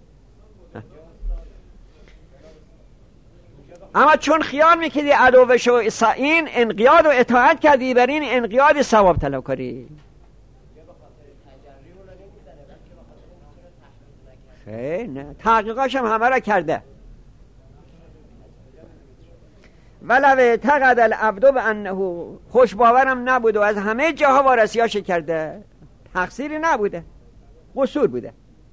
اما چون خیال میکردی عدو بشه این انقیاد و اطاعت کردی، بر این انقیاد ثواب طلب کردی. خیلی نه، تحقیقاش هم همه را کرده. ولو اعتقد العبد بانه، خوش باورم نبود و از همه جاها وارسیاش کرده، تقصیری نبوده، قصور بوده.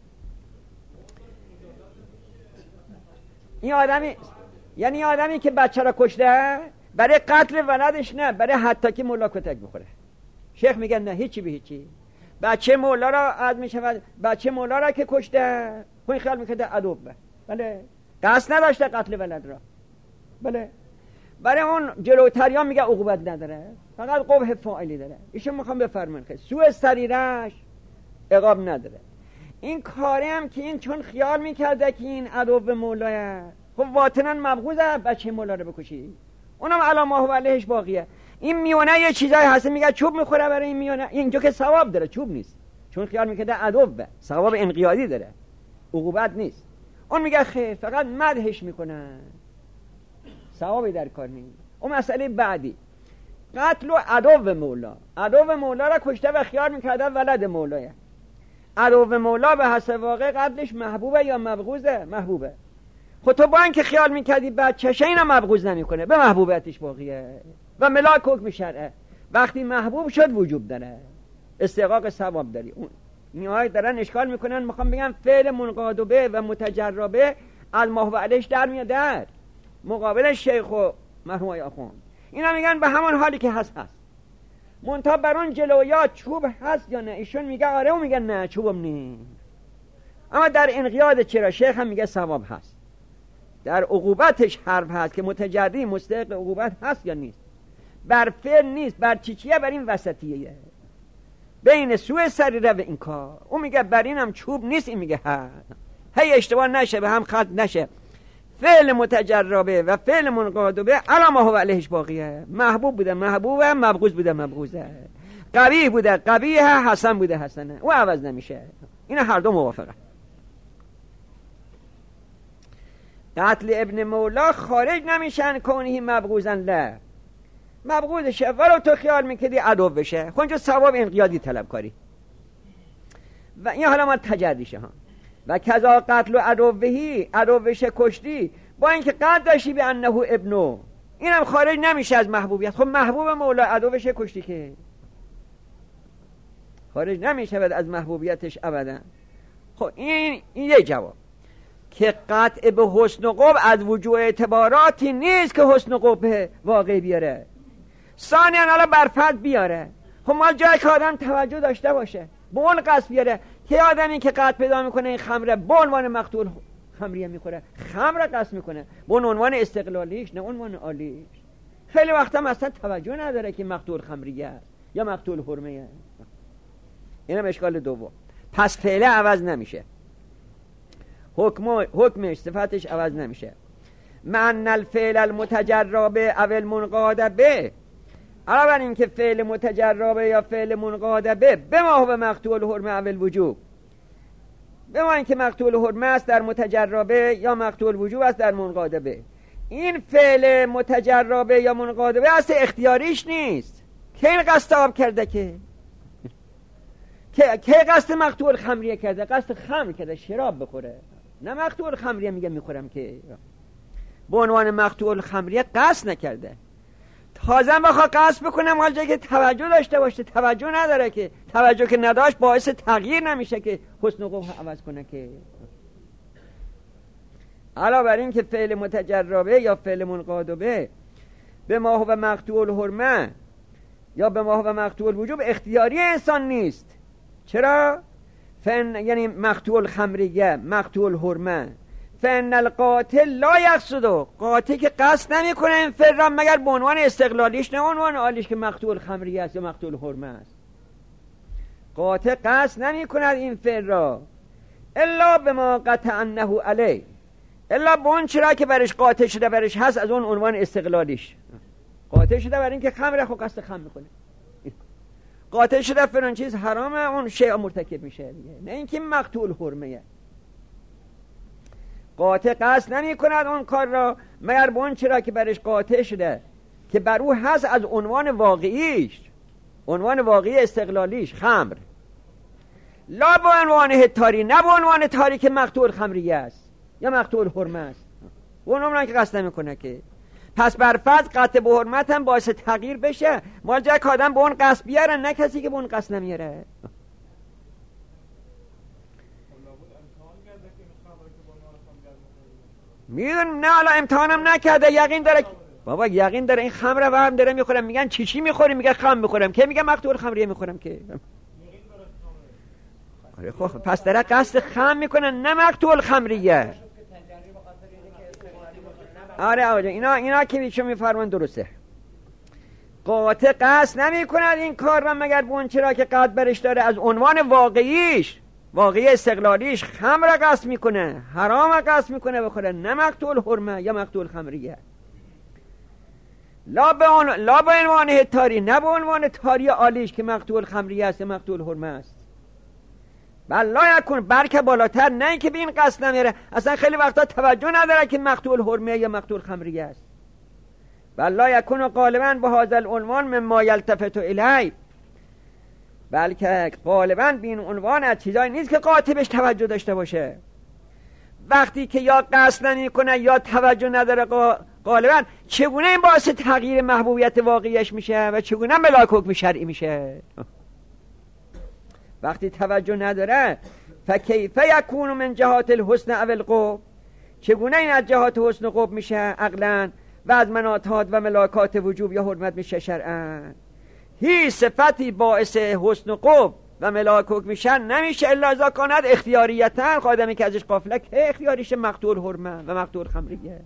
این آدمی، یعنی آدمی که بچه را کشته برای قتل ولدش نه، برای حتی که مولا کتک بخوره. شیخ میگن نه، هیچی به هیچی. بچه مولا را عد میشود، بچه مولا را که کشته خون خیال میکرده عدو به، بله، قصد نداشته قتل ولد را، بله، برای اون جلوتریان میگه عقوبت نداره، فقط قبح فاعلی داره. ایشون میخوام بفرمایید که سوء سریرش عقاب نداره. این کاری هم که این چون خیال میکرده که این عدو مولاه، خب واطناً مبغوضه بچه مولا رو بکشی، اونم علی ما هو علیهش باقیه. این میونه یه چیزایی هست، میگه چوب میخوره برای این میونه، اینجا که ثواب داره، چوب نیست، چون خیال میکرده عدو به ثواب انقیادی داره، عقوبت نیست. اون میگه خیر، فقط مدحش میکنن، ثوابی در کار نیست. اون مسئله بعدی، قتل و عدو مولا، عدو مولا را کشته و خیال میکرده ولد مولاه. عدو مولا به حسب واقع قتلش محبوبه یا مبغوضه؟ محبوبه. خب تو با اینکه خیال میکردی بچه‌شه، اینم مبغوض نمیکنه، به محبوبیتش باقیه و ملاک حکم شرعه. وقتی محبوب شد وجوب داره، استحقاق ثواب داری. اون نیای دارن اشکال میکنن، میخوام بگم فعل منقاد به و متجربه از ما هو علیهش در میاد، در مقابل شیخ و مرحوم آخوند اینا میگن به همون حالی که هست هست. منتها بر اون جلویات چوب هست یا نه؟ ایشون میگه آره، و میگن نه چوبم نیست. اما در انقیاد چرا؟ شیخ هم میگه ثواب هست. در عقوبتش حرف هست که متجری مستحق عقوبت هست یا نیست. بر فعل نیست، بر چی چیه؟ بر این وسطیه بین سوء سریره و این کار. اون میگه بر اینم چوب نیست، این میگه هست. هی اشتباه نشه، به هم خلط نشه. فعل متجربه و فعل منقادبه علی ما هو علیهش باقیه. محبوب بوده محبوبه، مبغوض بوده مبغوضه، قبیح بوده قبیحه، حسن بوده حسنه، او عوض نمیشه. این هر دو موافقه. قتل ابن مولا خارج نمیشن کونهی مبغوضن، لا مبغوضشه ولو تو خیال میکردی عدو بشه، خونجا ثواب انقیادی طلب کاری. و این حالا ما تجریشه ها. و کذا قتل و عدوهی، عدوش کشتی با اینکه قد داشتی به انه ابنو، اینم خارج نمیشه از محبوبیت. خب محبوب مولا عدوش کشتی که خارج نمیشه از محبوبیتش ابدا. خب این این یه جواب که قطع به حسن و قبح از وجوه اعتباراتی نیست که حسن و قبح واقعی بیاره. ثانیاً حالا برفت بیاره، خب ما جای که آدم توجه داشته باشه به اون قصد بیاره که آدمی که قطع پیدا میکنه این خمره به عنوان مقتول خمریه میخوره، خمره قصد میکنه به عنوان استقلالیش نه عنوان عالیش. خیلی وقتا مثلا توجه نداره که مقتول خمریه است یا مقتول حرمه. اینم اشکال دوم. پس فعله عوض نمیشه، حکم حکمش صفتش عوض نمیشه. معنی الفعل المتجربه او المنقاد به، علاوه بر این که فعل متجربه یا فعل منقاد به به ما هو مقتول حرمه او الوجوب، به ما این که مقتول حرمه است در متجربه یا مقتول وجوب است در منقاد به. این فعل متجربه یا منقاد به اصل اختیاریش نیست که این قصد آب کرده، که که قصد مقتول خمریه کرده، قصد خمر کرده شراب بخوره، نه مقتول خمریه میگه میخورم، که به عنوان مقتول خمریه قصد نکرده. تازه بخواه قصد بکنم حال جایی که توجه داشته باشه، توجه نداره، که توجه که نداشت باعث تغییر نمیشه که حسن و قبح عوض کنه. که علاوه بر این که فعل متجربه یا فعل منقاد به به ما هو مقتول حرمه یا به ما هو مقتول وجوب اختیاری انسان نیست. چرا؟ فن یعنی مقتول خمریه مقتول حرمه، فن القاتل لا یقصد، قاتل که قصد نمی کنه این فعل مگر به عنوان استقلالیش نه عنوان عالیش که مقتول خمریه است یا مقتول حرمه است. قاتل قصد نمی کند این فعل را الا بما قطع انه علیه، الا به اون چرا که برش قاتل شده برش هست از اون عنوان استقلالیش. قاتل شده برای اینکه خمره خو قصد خمر میکنه، قاتل شده فلان چیز حرامه اون شیء مرتکب میشه دیگه، نه اینکه مقتول حرمه. قاطع قصد نمی کند اون کار را مگر به اون چرا که برش قاطع شده که بر او هست از عنوان واقعیش، عنوان واقعی استقلالیش خمر. لا به عنوان هتاری، نه به عنوان تاری که مقطوع الخمریه است یا مقطوع الحرمه است، اون عمرن که قصد نمیکنه که. پس بر فرض قطع به حرمت هم باعث تغییر بشه، مال جای که آدم به اون قصد بیاره، نه کسی که به اون قصد نمیاره. میدون نه حالا امتحانم نکرده، یقین داره بابا، یقین داره این خمر رو هم داره میخورم. میگن چی چی میخوری؟ میگه خمر میخورم. که میگه مقطوع الخمریه میخورم که. آره خب پس داره قصد خمر میکنه، نه مقطوع الخمریه. آره آره اینا اینا که بیچون میفرمان درسته. قاطع قصد نمی کند این کار را مگر به اون چرا که قصد برش داره، از عنوان واقعیش، واقعی استقلالیش خمر را قصد میکنه، حرام را قصد میکنه بخوره، نه مقطوع الحرمه یا مقطوع الخمریه. لا به عنوان لا به عنوان تاری، نه به عنوان تاری عالیش که مقطوع الخمریه است یا مقطوع الحرمه است. بل لا یکون، برکه بالاتر، نه اینکه به این قصد نمیره، اصلا خیلی وقتا توجه نداره که مقطوع الحرمه یا مقطوع الخمریه است. بل لا یکون غالبا به هذا العنوان مما یلتفت الیه، بلکه غالبا به این عنوان از چیزایی نیست که قاطع بهش توجه داشته باشه. وقتی که یا قصد نمیکنه یا توجه نداره، غالبا چگونه این باعث تغییر محبوبیت واقعیش میشه و چگونه ملاک حکم شرعی میشه؟ وقتی توجه نداره، فکیف یکون من جهات الحسن او القبح، چگونه این از جهات حسن و قبح میشه عقلا و از مناطات و ملاکات وجوب یا حرمت میشه شرعا؟ هی صفتی باعث حسن و قبح و ملاک حکم میشن نمیشه الا اذا کاند اختیاریتا، آدمی که ازش غافله که اختیاریش مقطوع الحرمه و مقطوع الخمریه.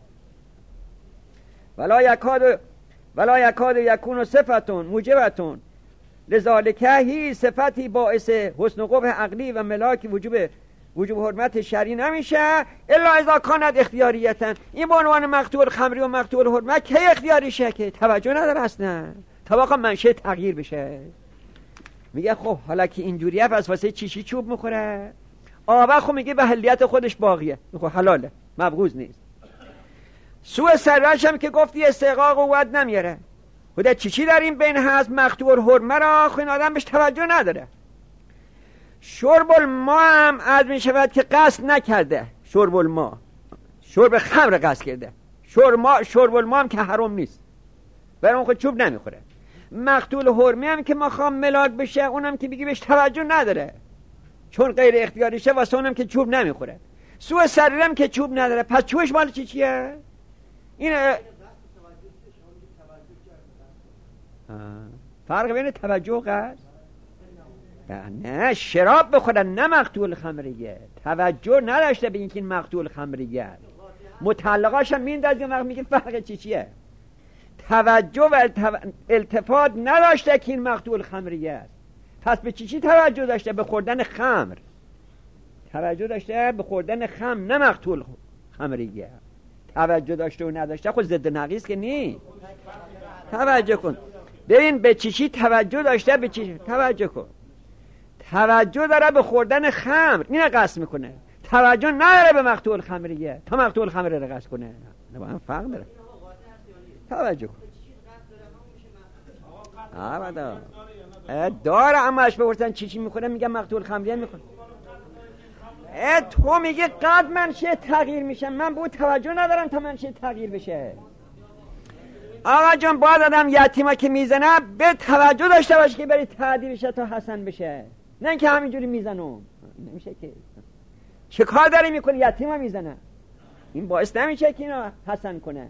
ولا یکاد ولا یکاد یکون صفتون موجبتون لذالک، هی صفتی باعث حسن و قبح عقلی و ملاک وجوب وجوب حرمت شرعی نمیشه الا اذا کانت اختیاریتا. این به عنوان مقطوع الخمری و مقطوع الحرمه کی اختیاریشه؟ که توجه نداره اصلا تا واقعا منشه تغییر بشه. میگه خب حالا که اینجوریه پس واسه چی چی چوب میخوره؟ آبا خب میگه به حلیت خودش باقیه، خب حلاله، مبغوض نیست. سوء سرش هم که گفتی استحقاق قوت نمیاره، خدا چی چی در این بین هست؟ مقطوع الحرمه را خب این آدم بهش توجه نداره. شرب الماء هم از می شود که قصد نکرده، شرب الماء شرب خمر قصد کرده، شرب شرب الماء هم که حرام نیست، برای اون خود چوب نمیخوره. مقطوع الحرمه هم که مخوام ملاک بشه، اونم که بگی بهش توجه نداره چون غیر اختیاریشه، واسه اونم که چوب نمیخوره. سوء سریر هم که چوب نداره، پس چوبش مال چی چیه؟ این فرق بین توجه و قصد؟ نه شراب بخورن، نه مقطوع الخمریه. توجه نداشته به اینکه این مقطوع الخمریه، متعلقاش هم میندازه وقت میگه فرق چی چیه. توجه و التفات نداشته که این مقطوع الخمریه است. پس به چی چی توجه داشته؟ به خوردن خمر توجه داشته، به خوردن خمر، نه مقطوع الخمریه. توجه داشته و نداشته خود ضد نقیض که نی. توجه کن ببین به چی چی توجه داشته، به چی توجه کن. توجه داره به خوردن خمر، اینه قصد میکنه. توجه نداره به مقطوع الخمریه تا مقطوع الخمر رو قصد کنه، نه با هم فرق داره. توجه کن آبادا داره، اما اش بپرسن چی چی میخوره میگه مقطوع الخمریه میخوره. تو میگه قد منشه تغییر میشه، من به اون توجه ندارم تا منشه تغییر بشه. آقا جان باید آدم یتیمه که میزنه به توجه داشته باشه که بری تعدیل بشه تا حسن بشه، نه اینکه همینجوری میزنم. نمیشه که. چه کار داری میکنی؟ یتیمه میزنه، این باعث نمیشه که اینو حسن کنه.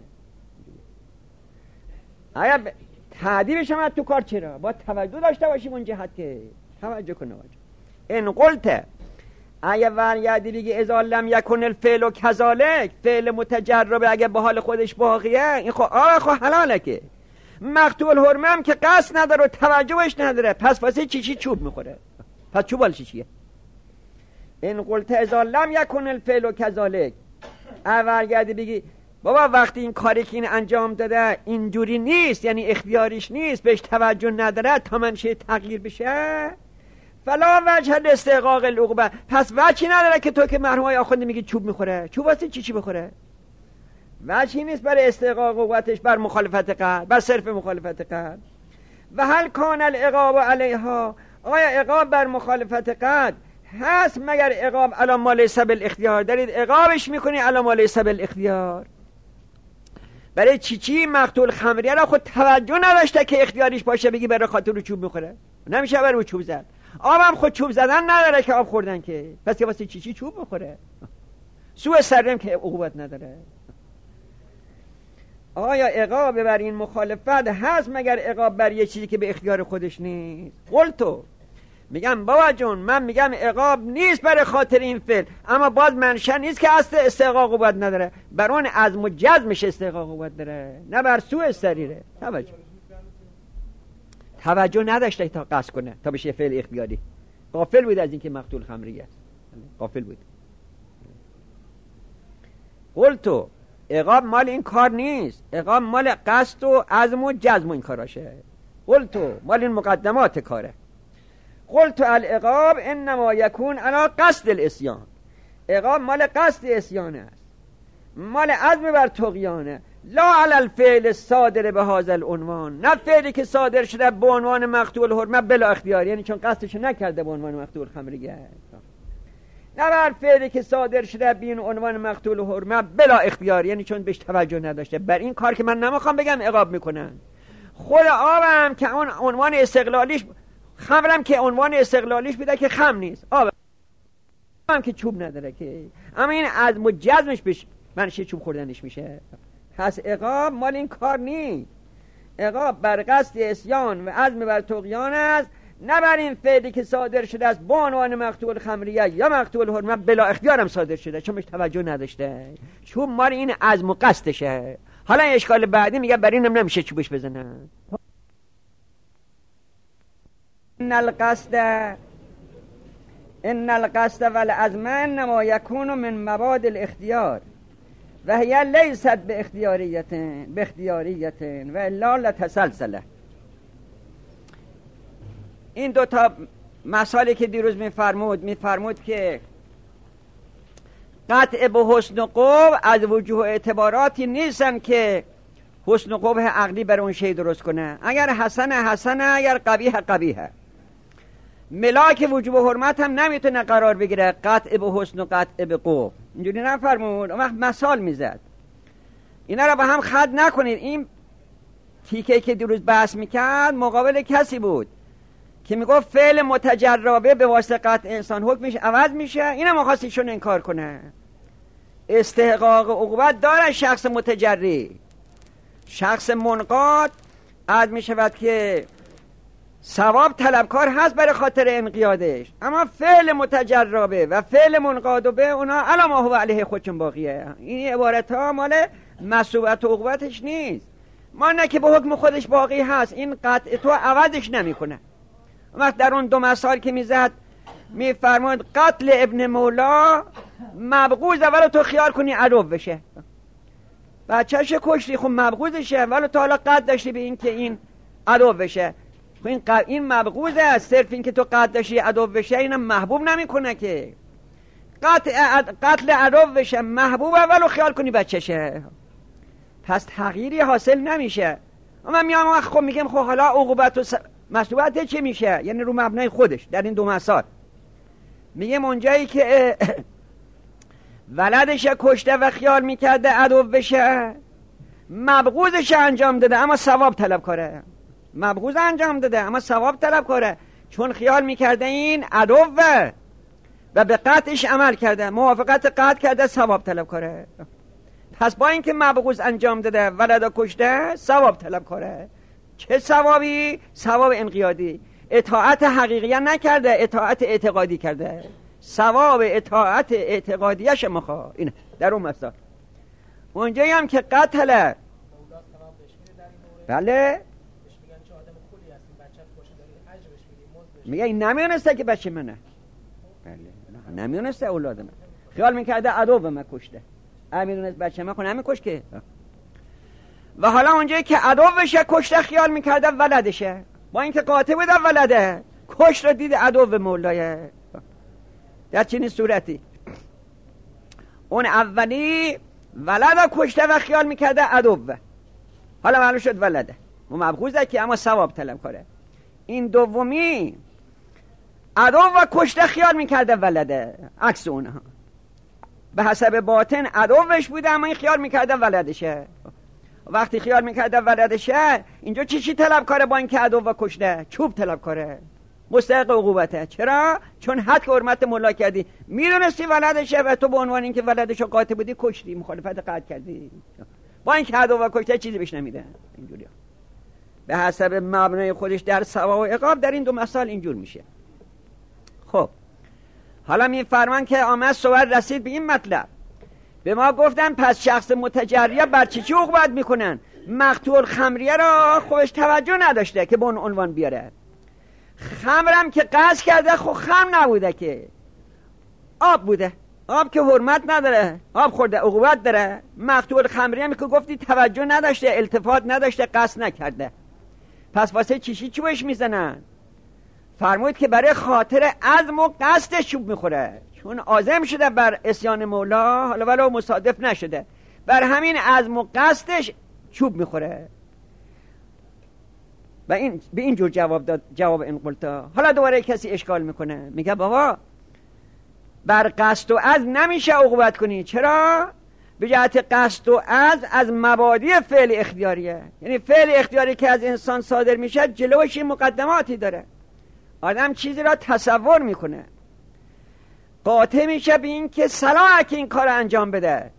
آیا ب... تعدیلش هم تو کار چرا؟ با توجه داشته باشیم اون جهت که توجه کنه. ان قلت اگه ورگردی بگی اذا لم یکن الفعل و کذالک، فعل متجربه اگه به حال خودش باقیه، این خب آقا خب حلاله که. مقطوع الحرمه هم که قصد نداره و توجهش نداره، پس واسه چی چی چوب میخوره؟ پس چوب حال چی چیه؟ ان قلت اذا لم یکن الفعل و کذالک، اگه ورگردی بگی بابا وقتی این کاری که این انجام داده اینجوری نیست، یعنی اختیاریش نیست، بهش توجه نداره تا منشه تغییر بشه، فلا وجه استحقاق العقوبه، پس وجهی نداره که تو که مرحوم آخونده میگی چوب میخوره. چوب واسه چی چی بخوره؟ وجهی نیست برای استحقاق عقوبتش بر مخالفت قلب، بر صرف مخالفت قلب. و هل کان العقاب علیها، آیا عقاب بر مخالفت قطع هست مگر عقاب علی ما لیس بالاختیار؟ دارید عقابش میکنی علی ما لیس بالاختیار. برای چی چی مقتول خمریه را خود توجه نداشته که اختیاریش باشه بگی برای خاطر رو چوب میخوره؟ نمیشه برای چوب زد. آبم خود چوب زدن نداره که آب خوردن که، پس که واسه چی چی چوب میخوره؟ سوء سرم که عقوبت نداره. آیا عقاب بر این مخالفت هست مگر عقاب بر یه چیزی که به اختیار خودش نیست؟ قلتو، میگم بابا جون من میگم عقاب نیست برای خاطر این فعل، اما باز منشأ نیست که اصل استحقاق عقوبت نداره، بر اون عزم و جزمش استحقاق عقوبت داره، نه بر سوء سریره. توجه توجه نداشته تا قصد کنه تا بشه فعل اختیاری. غافل بود از اینکه مقتول خمریه، غافل بود. قلتو، عقاب مال این کار نیست، عقاب مال قصد و عزم و جزم این کاراشه. قلتو، مال این مقدمات کاره. قلتو العقاب انما یکون علی قصد الاسیان، عقاب مال قصد اسیان است، مال عزم بر طغیانه، لا علی الفعل الصادر به هذا العنوان، نه فعلی که صادر شده به عنوان مقتول حرمت بلا اختیار، یعنی چون قصدش نکرده به عنوان مقتول خمریه، نه بر فعلی که صادر شده به این عنوان مقتول حرمت بلا اختیار، یعنی چون بهش توجه نداشته. بر این کار که من نمیخوام بگم عقاب میکنن. خود آبم که اون عنوان استقلالیش، خمرم که عنوان استقلالیش بده که خم نیست، آب هم که چوب نداره که، اما این عزم و جزمش بش منشه چوب خوردنش میشه. پس عقاب مال این کار نیست، عقاب بر قصد اسیان و عزم بر طغیان است، نه بر این فعلی که صادر شده است با عنوان مقتول خمریه یا مقتول حرمت بلا اختیارم صادر شده چون بهش توجه نداشته، چون مال این عزم و قصدشه. حالا اشکال بعدی میگه بر اینم نمیشه چوبش بزنن. ان القصد ان القصد والعزم انما يكون من مباد الاختیار و هي ليست باختیاریت باختیاریت و الا لتسلسله. این دو تا مسائلی که دیروز میفرمود میفرمود که قطع به حسن و قبح از وجوه اعتباراتی نیستن که حسن و قبح عقلی بر اون شی درست کنه. اگر حسن حسن، اگر قبیح قبیح. ملاک وجوب حرمت هم نمیتونه قرار بگیره قطع به حسن و قطع به قبح. اینجوری نفرمود. اون وقت مثال میزد. اینا رو با هم خط نکنید. این تیکه که دیروز بحث میکرد مقابل کسی بود که میگفت فعل متجربه به واسطه قطع انسان حکمش عوض میشه. اینم می‌خواست ایشون انکار کنه. استحقاق عقوبت داره شخص متجری. شخص منقاد عاد میشود که ثواب طلبکار هست برای خاطر انقیادش، اما فعل متجربه و فعل منقاد به اونا علی ما هو علیه خودشون باقیه. این عبارت ها مال مسئولیت و عقوبتش نیست. ما نه که به حکم خودش باقی هست، این قطع تو عوضش نمیکنه. وقت در اون دو مثال که میزد میفرمود قتل ابن مولا مبغوض، اولو تو خیال کنی عدو بشه، بچه‌ش کشتی خب مبغوضشه، ولی تو حالا قد داشتی به این که این عدو بشه. خب این ق... این مبغوضه، صرف این که تو قد داشتی عدو بشه اینم محبوب نمیکنه که. قتل عد... قتل عدو بشه محبوب، اولو خیال کنی بچه‌شه، پس تغییری حاصل نمیشه. من میام خب میگم خب حالا عقوبت و س... مسئولیت چه میشه؟ یعنی رو مبنای خودش در این دو مثال میگم اونجایی که ولدش کشته و خیال میکرده عدو بشه، مبغوضش انجام داده اما ثواب طلب کاره. مبغوض انجام داده اما ثواب طلب کاره، چون خیال میکرده این عدو و به قطعش عمل کرده، موافقت قطع کرده، ثواب طلب کاره. پس با اینکه مبغوض انجام داده ولد کشته، ثواب طلب کاره. چه ثوابی؟ ثواب انقیادی. اطاعت حقیقیه نکرده، اطاعت اعتقادی کرده. ثواب اطاعت اعتقادیش مخواه. اینه در اون مثال. اونجایی هم که قتل، بله میگه این نمیونسته که بچه منه، بله نمیونسته اولاد من، خیال میکرده عدو به من کشته، امیدونست بچه من خود نمیکش که. و حالا اونجایی که عدو بشه کشته خیال میکرده ولدشه، با اینکه قاطع بوده ولده، کش رو دید عدو به مولایه. در چنین صورتی اون اولی ولد کشته و خیال میکرده عدو، حالا معلوم شد ولده و مبغوضه که اما ثواب طلب کنه. این دومی عدو و کشته خیال میکرده ولده، عکس اونها. به حسب باطن عدوش بوده اما این خیال میکرده ولدشه. وقتی خیال میکرده ولدشه، اینجا چی چی طلب کاره؟ با اینکه عدو و کشته چوب طلب کاره، مستحق عقوبته. چرا؟ چون حد که حرمت مولا کردی، میدونستی ولدشه و تو به عنوان اینکه ولدشو قاطع بودی کشتی، مخالفت قطع کردی. با اینکه عدو و کشته چیزی بهش نمیده. اینجوریه به حسب مبنای خودش در ثواب و عقاب در این دو مثال اینجور میشه. خب حالا میفرمان که آمد صحبت رسید به این مطلب، به ما گفتن پس شخص متجریه بر چی چی عقوبت میکنن؟ مقتول خمریه را خودش توجه نداشته که به اون عنوان بیاره. خمرم که قصد کرده خب خمر نبوده که آب بوده، آب که حرمت نداره، آب خورده عقوبت داره. مقتول خمریه هم که گفتی توجه نداشته، التفات نداشته، قصد نکرده، پس واسه چیشی چی بهش میزنن؟ فرمود که برای خاطر عزم و قصدش چوب میخوره، چون عازم شده بر عصیان مولا، حالا ولو مصادف نشده، بر همین عزم و قصدش چوب میخوره. و این به این جور جواب داد، جواب این قلتا. حالا دوباره کسی اشکال میکنه، میگه بابا بر قصد و عزم نمیشه عقوبت کنی. چرا؟ به جهت قصد و عزم از مبادی فعل اختیاریه، یعنی فعل اختیاری که از انسان صادر میشه جلوش این مقدماتی داره. آدم چیزی را تصور میکنه، قاطع میشه به این که صلاحه که این کار انجام بده.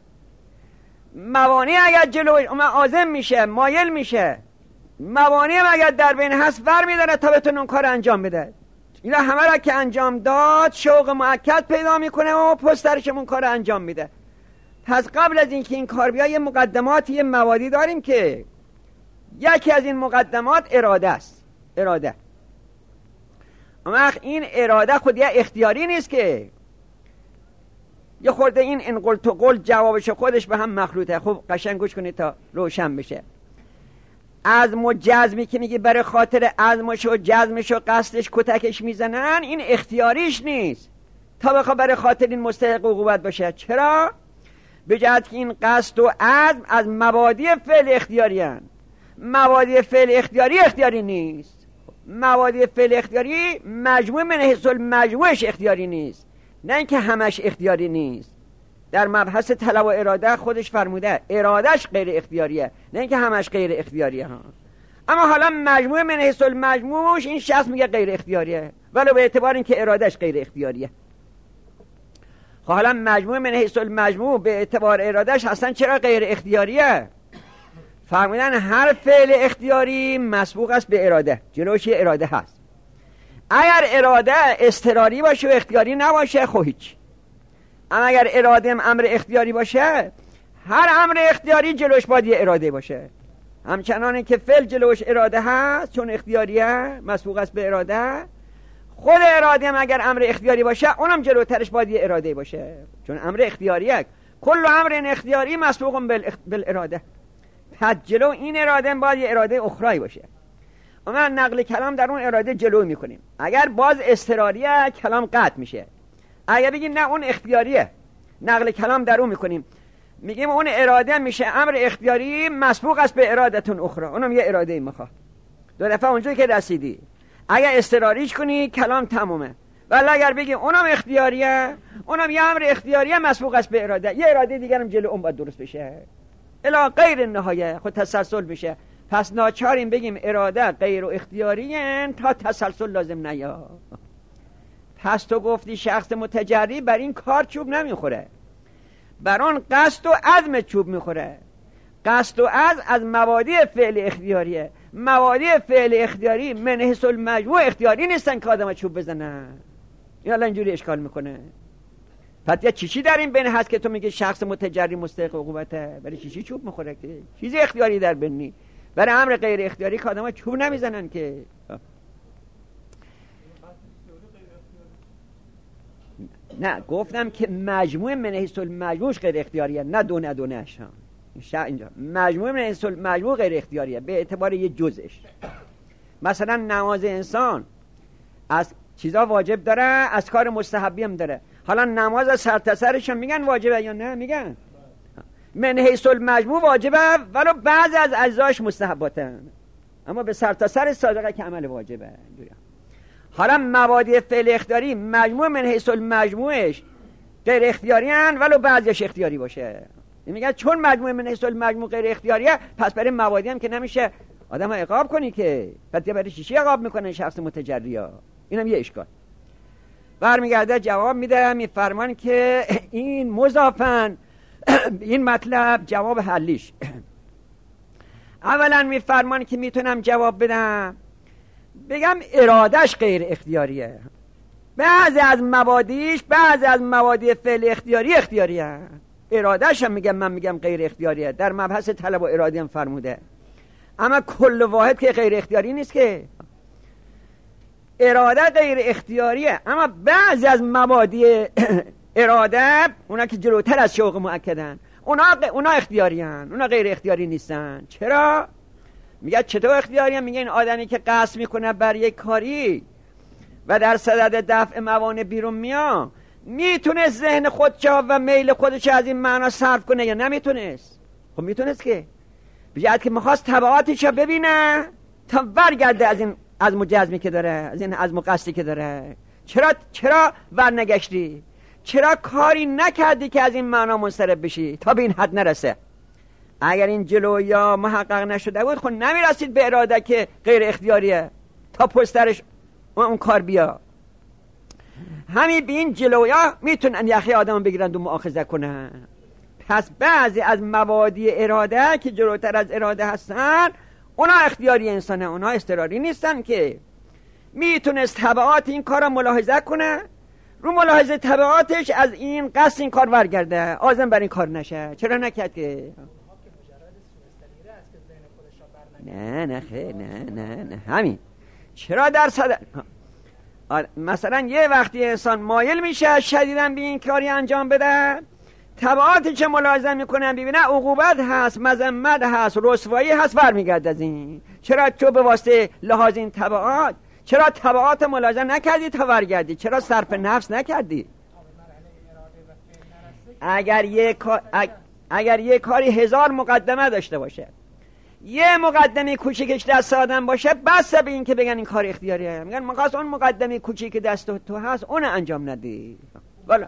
موانع اگر جلوش اون عازم میشه، مایل میشه، موانع اگر در بین هست ور میداره تا بتونه اون کار انجام بده. اینا همه را که انجام داد شوق مؤکد پیدا میکنه و پسترش اون کار انجام میده. پس قبل از اینکه این کار بیاد یه مقدماتی، یه موادی داریم که یکی از این مقدمات اراده است. اراده اما این اراده خود یه اختیاری نیست که یه خورده این ان قلت و قل جوابش خودش به هم مخلوطه. خب قشنگ گوش کنید تا روشن بشه. عزم و جزمی که میگه برای خاطر عزمش و جزمش و قصدش کتکش میزنن، این اختیاریش نیست تا بخواه برای خاطر این مستحق عقوبت باشه. چرا؟ به جهت که این قصد و عزم از مبادی فعل اختیاری هن. مبادی فعل اختیاری اختیاری نیست. مبادی فعل اختیاری مجموع من حیث المجموعش اختیاری نیست، نه اینکه همش اختیاری نیست. در مبحث طلب و اراده خودش فرموده ارادهش غیر اختیاریه، نه اینکه همش غیر اختیاریه ها. اما حالا مجموع من حیث المجموعش این شخص میگه غیر اختیاریه، ولی به اعتبار اینکه ارادهش غیر اختیاریه. خب حالا مجموع من حیث المجموع به اعتبار ارادهش اصلا چرا غیر اختیاریه؟ فرمودن هر فعل اختیاری مسبوق است به اراده، جلوش اراده هست. اگر اراده اضطراری باشه و اختیاری نباشه خب هیچ. اما اگر اراده امر اختیاری باشه، هر امر اختیاری جلوش باید یه اراده باشه. همچنانه که فعل جلوش اراده هست چون اختیاریه، مسبوق است به اراده، خود اراده هم اگر امر اختیاری باشه اونم جلوترش باید یه اراده باشه، چون امر اختیاریه. کل امر اختیاری مسبوق بالاراده، پس جلو این اراده باید یه اراده اخرایی باشه. اما نقل کلام در اون اراده جلو میکنیم. اگر باز اضطراریه کلام قطع میشه. اگر بگیم نه اون اختیاریه، نقل کلام در اون میکنیم، میگیم اون اراده میشه امر اختیاری مسبوق است به ارادتون اخرى، اونم یه اراده میخواد. دو دفعه اونجا که رسیدی اگر اضطراریش کنی کلام تمومه. ولی اگر بگیم اونم اختیاریه، اونم یه امر اختیاریه مسبوق است به اراده، یه اراده دیگرم جلو اون باید درست بشه الی غیر نهایه، خود تسلسل بشه. پس ناچاریم بگیم اراده غیر و اختیارین تا تسلسل لازم نیا. پس تو گفتی شخص متجری بر این کار چوب نمیخوره، بر اون قصد و عزم چوب میخوره. قصد و عزم از مبادی فعل اختیاریه. مبادی فعل اختیاری من حیث المجموع اختیاری نیستن که آدم چوب بزنن. این حالا اینجوری اشکال میکنه. پس یه چیچی در این بین هست که تو میگه شخص متجری مستحق عقوبته، برای چیچی چوب میخوره؟ که چیزی اختیاری در بین نی. برای امر غیر اختیاری که آدم چوب نمیزنن که. نه گفتم که مجموع من حیث المجموعش غیر اختیاریه، نه دونه دونهش ها. اینجا مجموع من حیث المجموع غیر اختیاریه به اعتبار یه جزش. مثلا نماز انسان از چیزا واجب داره، از کار مستحبی هم داره. حالا نماز از سر تا سرش میگن واجبه یا نه؟ میگن من حیث المجموع واجبه، ولو بعضی از اجزاش مستحباتن، اما به سر تا سر صادقه که عمل واجبه. حالا مبادی فعل اختیاری مجموع من حیث المجموعش غیر اختیاری هن ولو بعضیش اختیاری باشه. میگن چون مجموع من حیث المجموع غیر اختیاریه پس برای مبادی هم که نمیشه آدم ها عقاب کنی که پس برای چی عقاب میکنن شخص متجریا؟ اینم یه اشکال. برمیگرده جواب میده میفرمان که این مضافن این مطلب جواب حلیش اولا میفرمان که میتونم جواب بدم بگم ارادش غیر اختیاریه، بعضی از مبادیش بعضی از مبادی فعل اختیاری اختیاریه، ارادش هم میگم من میگم غیر اختیاریه، در مبحث طلب و ارادی هم فرموده، اما کل واحد که غیر اختیاری نیست که اراده غیر اختیاریه، اما بعضی از مبادی اراده اونا که جلوتر از شوق مؤکدن اونا اونا اختیاری هن، اونا غیر اختیاری نیستن. چرا؟ میگه چطور اختیاری هن؟ میگه این آدمی که قصد میکنه بر یک کاری و در صدد دفع موانع بیرون میاد میتونه ذهن خودشا و میل خودش از این معنا صرف کنه یا نمیتونست؟ خب میتونست که بجد که میخواست تبعاتشا ببینه تا برگرده از این از مجزمی که داره، از این از مقصدی که داره. چرا چرا ورنگشتی؟ چرا کاری نکردی که از این معنا منصرف بشی تا به این حد نرسه؟ اگر این جلویا محقق نشده بود خب نمیرسید به اراده که غیر اختیاریه تا پشترش اون کار بیا. همین به این جلویا میتونن یخی آدم بگیرن و مؤاخذه کنن. پس بعضی از مبادی اراده که جلوتر از اراده هستن اونا اختیاری انسانه، اونا اضطراری نیستن که میتونست تبعات این کار را ملاحظه کنه، رو ملاحظه تبعاتش از این قصد این کار برگرده، آزم بر این کار نشه. چرا نکرد که؟ نه نه خیلی نه نه نه همین. چرا در صدر مثلا یه وقتی انسان مایل میشه شدیداً به این کاری انجام بده، تبعاتی که ملاحظه میکنن ببینه عقوبت هست، مذمت هست، رسوایی هست، برمیگرد از این. چرا تو به واسطه لحاظ این تبعات چرا تبعات ملاحظه نکردی تا برگردی؟ چرا صرف نفس نکردی؟ اگر یه کار اگر یه کاری هزار مقدمه داشته باشه، یه مقدمه کوچیکش دست آدم باشه، بس به این که بگن این کار اختیاریه، میگن مقاس اون مقدمه کوچیک دست تو هست اون انجام ندی. والا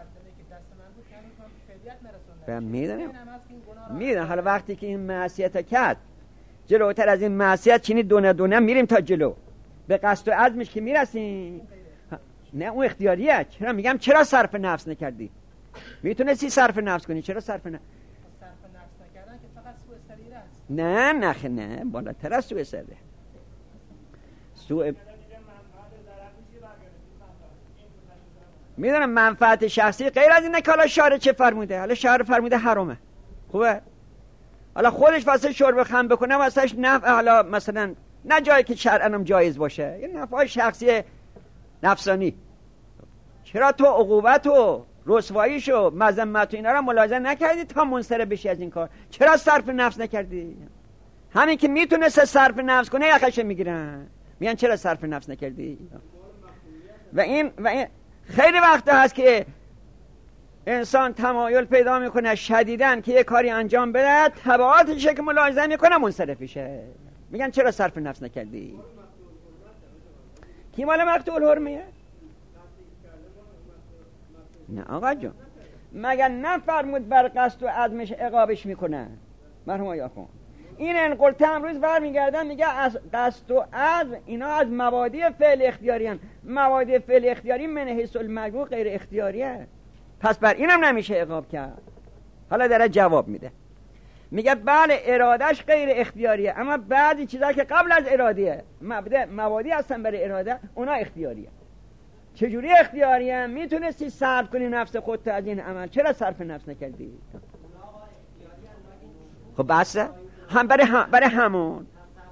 میدونم میدونم حالا وقتی که این معصیت کرد جلوتر از این معصیت چینی دونه دونه میریم تا جلو به قصد و عزمش که میرسیم. نه اون اختیاریه. چرا میگم چرا صرف نفس نکردی؟ میتونستی صرف نفس کنی، چرا صرف نفس صرف نفس نکردن که فقط سوء سلیقه است. نه نه نه بالاتر از سوء سلیقه. سوء میدونم منفعت شخصی غیر از اینه که حالا شارع چه فرموده. حالا شارع فرموده حرامه، خوبه، حالا خودش واسه شرب خمر بکنه واسهش نفع، حالا مثلا نه جایی که شرعاً هم جایز باشه، یه نفع شخصی نفسانی. چرا تو عقوبت و رسواییش و مذمت و اینا رو ملاحظه نکردی تا منصرف بشی از این کار؟ چرا صرف نفس نکردی؟ همین که میتونست صرف نفس کنه یخش میگیرن، میگن چرا صرف نفس نکردی؟ و این و این خیلی وقت هست که انسان تمایل پیدا میکنه شدیداً که یه کاری انجام بده، تبعاتش که ملاحظه میکنه منصرف میشه، میگن چرا صرف نفس نکردی؟ کی مال مقتول حرمیه؟ نه آقا جان، مگر نفرمود بر قصد و عزمش عقابش میکنه؟ مرحوم آیا خون این انقلته امروز برمیگردن میگه از قصد و عزم اینا از مبادی فعل اختیاری هن. مبادی فعل اختیاری من حیث المجموع غیر اختیاریه، پس بر اینم نمیشه عقاب کرد. حالا داره جواب میده، میگه بله ارادش غیر اختیاریه، اما بعضی چیزا که قبل از ارادیه مبدا مبادی هستن برای اراده اونا اختیاریه. چجوری اختیاریه؟ میتونستی صرف کنی نفس خودت از این عمل، چرا صرف نفس نکردی؟ خب بسه هم برای هم برای همون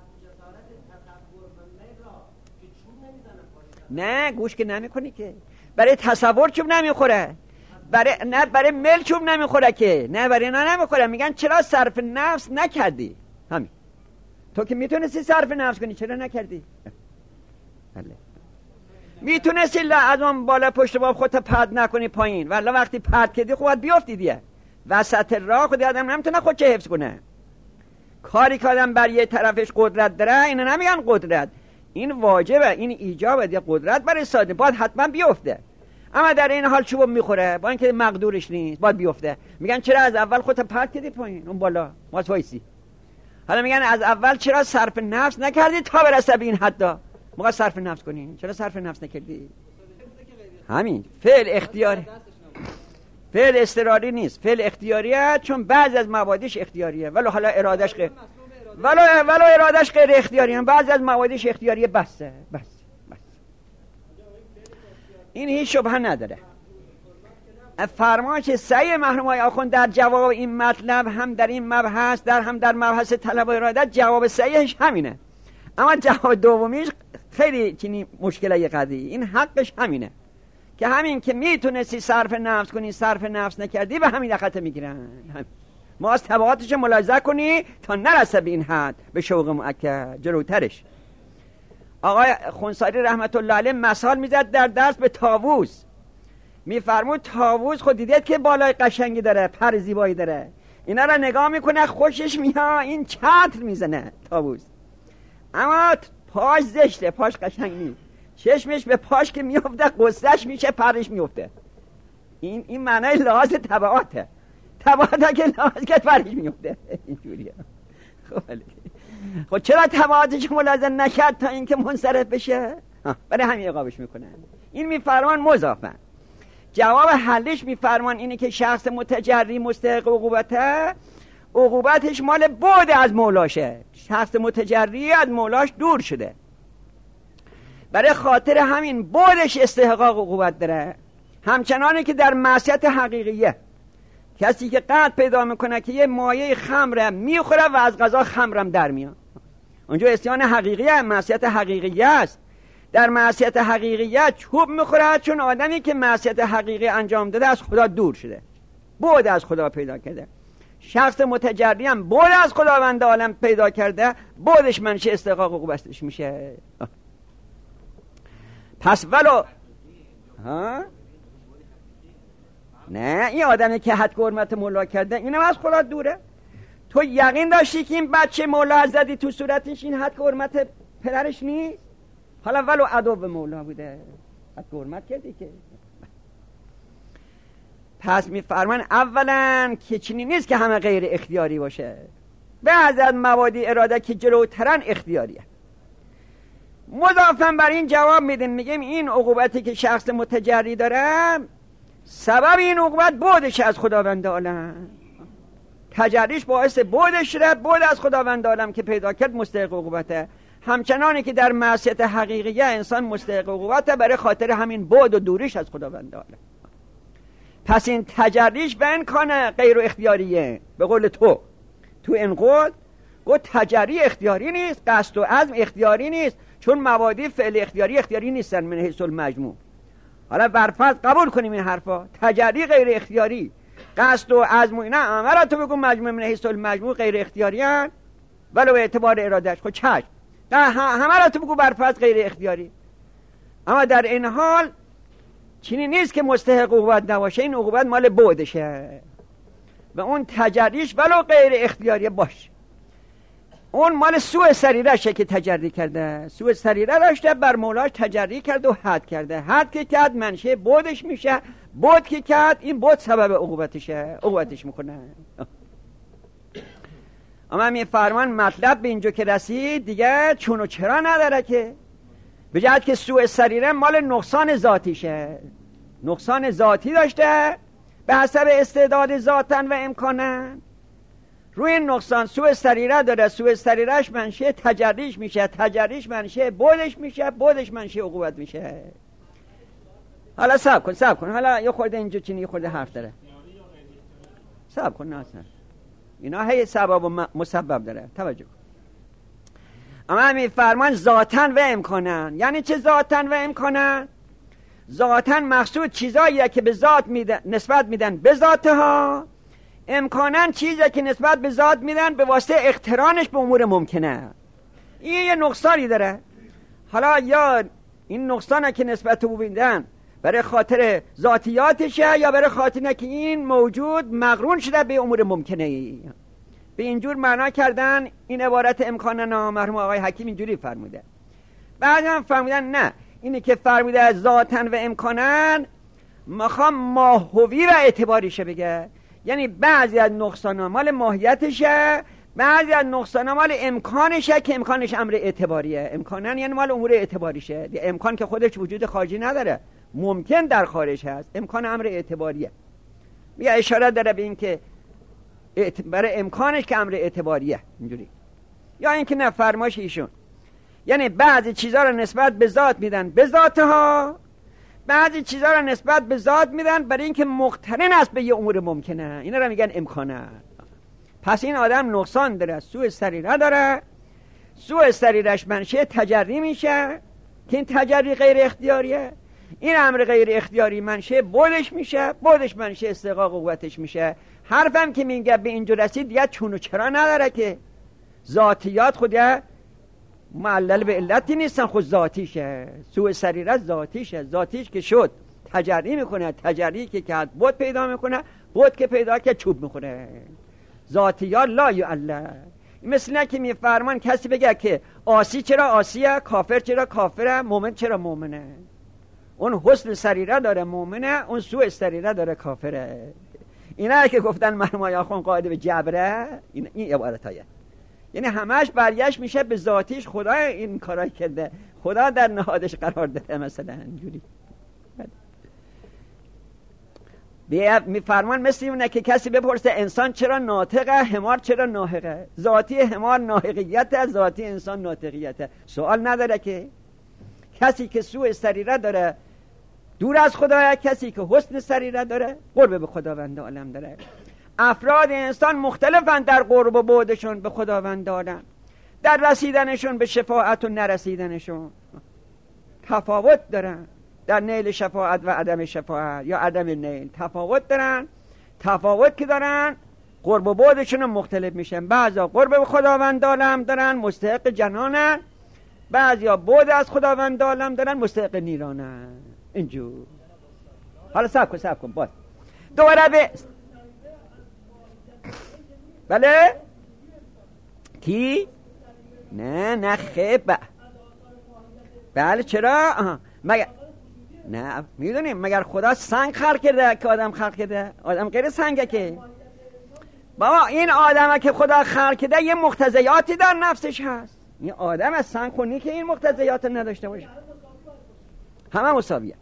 نه گوش که نمیکنی که برای تصور چوب نمیخوره، برای نه برای مل چوب نمیخوره که نه برای نه نمیخوره. میگن چرا صرف نفس نکردی؟ همین تو که میتونستی صرف نفس کنی چرا نکردی؟ بله میتونستی از اون بالا پشت باب خودت پرد نکنی پایین، ولی وقتی پرد کردی خودت بیافتی دیگه وسط راه. خودی آدم نمیتونه خودش حفظ کنه. کاری که آدم بر یه طرفش قدرت داره اینا نمیگن قدرت، این واجبه، این ایجابه، یه قدرت برای ساده باید حتما بیفته. اما در این حال چوب میخوره با اینکه مقدورش نیست باید بیفته. میگن چرا از اول خودت پرت کردی پایین اون بالا واسه وایسی؟ حالا میگن از اول چرا صرف نفس نکردی تا برسه به این حدا؟ موقع صرف نفس کنی چرا صرف نفس نکردی؟ همین فعل اختیاری، فعل اضطراری نیست، فعل اختیاریه، چون بعضی از موادش اختیاریه ولو حالا ارادش غیر ولو ولو ارادش غیر اختیاریه، بعضی از موادش اختیاریه. بسه بس بس این هیچ شبهه نداره. فرمایش صحیح مرحوم آقای آخوند در جواب این مطلب هم در این مبحث در هم در مبحث طلب و ارادت جواب صحیحش همینه. اما جواب دومیش خیلی چنین مشکله قضیه، این حقش همینه که همین که میتونستی صرف نفس کنی صرف نفس نکردی به همین خطا میگیرن. ما از تبعاتش ملاحظه کنی تا نرسه به این حد به شوق مؤکد جلوترش. آقای خونساری رحمت الله علیه مثال میزد در درس به طاووس، میفرمود طاووس خود دیدید که بالای قشنگی داره، پر زیبایی داره، اینا را نگاه میکنه خوشش میاد، این چتر میزنه طاووس، اما پاش زشته، پاش قشنگ نیست، چشمش به پاش که میفته قصهش میشه، پرش میفته. این این معنای لحاظ تبعاته، تبعاته که لحاظ که پرش میفته اینجوریه. خب خب چرا تبعاتش ملاحظه نکرد تا اینکه منصرف بشه؟ برای همین عقابش میکنن. این میفرمان مضافن. جواب حلش میفرمان اینه که شخص متجری مستحق عقوبته، عقوبتش مال بعد از مولاشه. شخص متجری از مولاش دور شده، برای خاطر همین بعدش استحقاق عقوبت داره. همچنانه که در معصیت حقیقیه کسی که قطع پیدا میکنه که یه مایه خمره میخوره و از غذا خمرم در میاد، اونجا عصیان حقیقیه، معصیت حقیقیه است. در معصیت حقیقیه چوب میخوره چون آدمی که معصیت حقیقی انجام داده از خدا دور شده، بعد از خدا پیدا کرده. شخص متجری هم بعد از خداوند عالم پیدا کرده، بعدش منشه استحقاق عقوبتش میشه. پس ولو ها نه، این آدمی که حد حرمت مولا کرده اینم از خدا دوره. تو یقین داشتی که این بچه مولا زدی تو صورتش این حد حرمت پدرش نیست؟ حالا ولو عدو مولا بوده حد حرمت کردی که. پس میفرمان اولا که چنین نیست که همه غیر اختیاری باشه، بعضی از موادی اراده که جلوترن اختیاریه. مضافاً بر این جواب میدیم، میگیم این عقوبتی که شخص متجری داره سبب این عقوبت بعدش از خداوند عالم، تجریش باعث بعدش شده، بعد از خداوند عالم که پیدا کرد مستحق عقوبته. همچنانی که در معصیت حقیقیه انسان مستحق عقوبته برای خاطر همین بعد و دوریش از خداوند عالم. پس این تجریش به امکان غیر اختیاریه. به قول تو تو این قول گفت تجری اختیاری نیست، قصد و عزم اختیاری نیست، چون موادی فعل اختیاری اختیاری نیستن من حیث المجموع. حالا برفرض قبول کنیم این حرفا، تجری غیر اختیاری، قصد و عزم و اینا همه را تو بگو مجموع من حیث المجموع غیر اختیاری هن ولو به اعتبار ارادش. خب چشم همه را تو بگو برفرض غیر اختیاری، اما در این حال چینی نیست که مستحق عقوبت نباشه، این عقوبت مال بعدشه و اون تجریش ولو غیر اختیاری باش، اون مال سوء سریرشه که تجری کرده، سوء سریره داشته بر مولاش تجری کرده و حد کرده، حد که کرد منشه بعدش میشه، بعد که کرد این بعد سبب عقوبتشه، عقوبتش میکنه. اما میفرمان مطلب به اینجا که رسید دیگه چون و چرا نداره که به جهت که سوء سریره مال نقصان ذاتیشه، نقصان ذاتی داشته به حسب استعداد ذاتن و امکانن، روی نقصان سوء سریره داره، سوء سریرش منشه تجریش میشه، تجریش منشه بعدش میشه، بعدش منشه عقوبت میشه. حالا صبر کن صبر کن حالا یه خورده اینجا چینی یه خورده حرف داره، صبر کن نه اصلا اینا هی سبب و مسبب داره، توجه کن. اما میفرمان ذاتن و امکانن، یعنی چه ذاتن و امکانن؟ ذاتن مقصود چیزاییه که به ذات میدن، نسبت میدن به ذاتها، امکانن چیزی که نسبت به ذات میدن به واسطه اقترانش به امور ممکنه. این یه نقصانی داره. حالا یا این نقصانه که نسبت به میدن برای خاطر ذاتیاتشه یا برای خاطر که این موجود مقرون شده به امور ممکنه ای. به اینجور معنا کردن این عبارت امکاننا مرحوم آقای حکیم اینجوری فرموده. بعد هم فهمیدن نه، اینی که فرموده ذاتن و امکانن میخوام ماهوی و اعتباریشه بگه، یعنی بعضی از نقصان مال ماهیتشه، بعضی از نقصان مال امکانشه که امکانش امر اعتباریه. امکانن یعنی مال امور اعتباریشه. امکان که خودش وجود خارجی نداره، ممکن در خارج هست، امکان امر اعتباریه. میگه اشاره داره به این که برای امکانش که امر اعتباریه اینجوری. یا اینکه نه فرمایش ایشون یعنی بعضی چیزها رو نسبت به ذات میدن به ذاتها، بعضی چیزها رو نسبت به ذات میدن برای اینکه مقترن است به یه امور ممکنه، اینا رو میگن امکانه. پس این آدم نقصان داره، سوء سریره داره، سوء سریرش منشأ تجری میشه که این تجری غیر اختیاریه، این امر غیر اختیاری منشأ بودش میشه، بودش منشأ استحقاق قوتش میشه. حرفم که میگه به اینجا رسید دیگه چون و چرا نداره که ذاتیات خودی معلل به علتی نیستن، خود ذاتیشه، سوء سریره ذاتیشه، ذاتیش که شد تجری میکنه، تجری که که بود پیدا میکنه، بود که پیدا که چوب میکنه. ذاتیات لا یعلل. مثل نه که میفرمان کسی بگه که آسی چرا آسیه، کافر چرا کافره، مومن چرا مومنه. اون حسن سریره داره مومنه، اون سوء سریره داره کافره. اینا که گفتن مرمای آخون قاعده به جبره، این, این عبارت هایه. یعنی همش برگشت میشه به ذاتیش، خدا این کارای کرده، خدا در نهادش قرار داده مثلا اینجوری. میفرمان مثل اینه که کسی بپرسه انسان چرا ناطقه، حمار چرا ناهقه. ذاتی حمار ناهقیته، ذاتی انسان ناطقیته. سوال نداره که کسی که سوء سریره داره دور از خدایه، کسی که حسن سریره داره قرب به خداوند عالم داره. افراد انسان مختلفن در قرب و بعدشون به خداوند عالم، در رسیدنشون به شفاعت و نرسیدنشون تفاوت دارن، در نیل شفاعت و عدم شفاعت یا عدم نیل تفاوت دارن. تفاوت که دارن قرب و بعدشون مختلف میشن. بعضیا قرب به خداوند عالم دارن مستحق جنانن، بعضیا بعد از خداوند عالم دارن مستحق نیرانن. اینجور حالا صبر کن صبر کن باز دوباره به بله کی نه نه خیبه بله چرا آها مگر نه میدونیم مگر خدا سنگ خلق کرده که آدم خلق کرده؟ آدم غیر سنگه که بابا. این آدمه که خدا خلق کرده یه مقتضیاتی در نفسش هست. این آدم از سنگ خونی که این مقتضیات نداشته باشه، همه مساویه.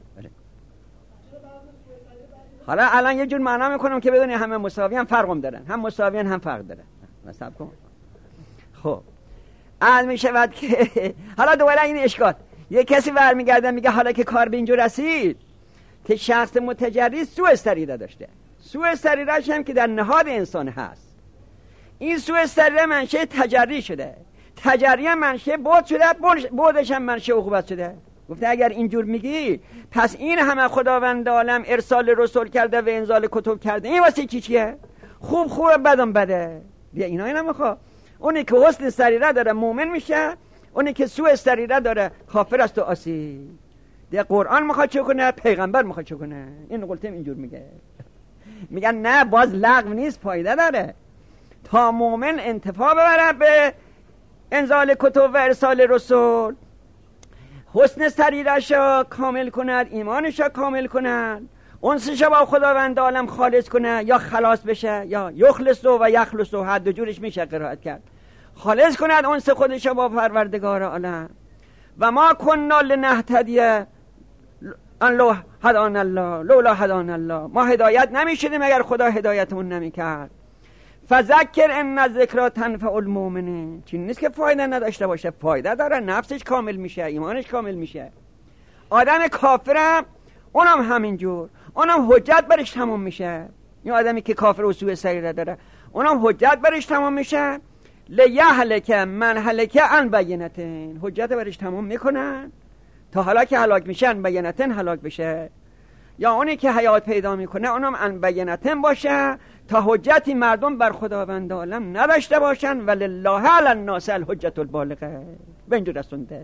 حالا الان یه جور معنا میکنم که بدونی همه مساوی هم فرقم دارن، هم مساوی هم فرق دارن. نصب کن. خب عرض میشود که حالا دوباره این اشکال یه کسی برمیگرده میگه حالا که کار به اینجور رسید که شخص متجری سوء سریره داشته، سوء سریره‌اش هم که در نهاد انسان هست، این سوء سریره منشأ تجری شده، تجری منشأ بود شده، بودش هم منشأ عقوبت شده. گفته اگر اینجور میگی پس این همه خداوند عالم ارسال رسول کرده و انزال کتب کرده، این واسه چی چیه؟ خوب خوبه بدم بده. بیا اینا اینا میخوا. اونی که حسن سریره داره مومن میشه، اونی که سوء سریره داره کافر است و آسی. دیگه قرآن میخواد چه کنه، پیغمبر میخواد چه کنه. این قلتم اینجور میگه. میگن نه باز لغو نیست، فایده داره. تا مومن انتفاع ببره به انزال کتب و ارسال رسول، حسن سریرش را کامل کند، ایمانش را کامل کند، انسش با خداوند عالم خالص کنه، یا خلاص بشه یا یخلصو و یخلصو، هر دو جورش میشه قرائت کرد. خالص کند انس خودش با پروردگار عالم. و ما کنا لنهتدی ان لو هدانا الله، لولا هدانا الله، ما هدایت نمیشدیم اگر خدا هدایتمون نمیکرد. فذکر ان الذکری تنفع المؤمنین. چیزی نیست که فایده نداشته باشه، فایده داره، نفسش کامل میشه، ایمانش کامل میشه. آدم کافرم اونم همینجور، اونم حجت برش تمام میشه. این آدمی که کافر و سوء سریره داره اونم حجت برش تمام میشه. لیهلک من هلک عن بینة، حجت برش تمام میکنن تا حالا که هلاک میشن بینة هلاک بشه. یا اونی که حیات پیدا میکنه اونم عن بینة باشه تا حجتی مردم بر خداوند عالم نداشته باشن. ولله علی الناس الحجة البالغه. به اینجور رسونده.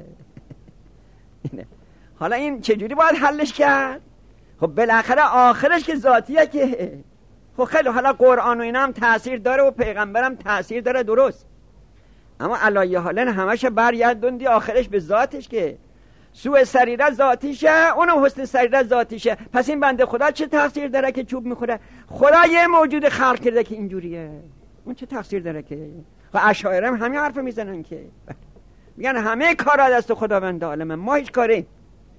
حالا این چجوری باید حلش کرد؟ خب بالاخره آخرش که ذاتیه که خب خیلی حالا قرآن و اینا هم تأثیر داره و پیغمبرم تأثیر داره درست، اما علایه حالا همش برگردوندی آخرش به ذاتش که سوء سریرت ذاتیشه، اونم حسن سریرت ذاتیشه. پس این بنده خدا چه تقصیر داره که چوب میخوره؟ خدا یه موجود خلق کرده که اینجوریه، اون چه تقصیر داره که؟ و اشاعره هم همین حرف میزنن که میگن همه کارا دست خداوند عالمه، ما هیچ کاری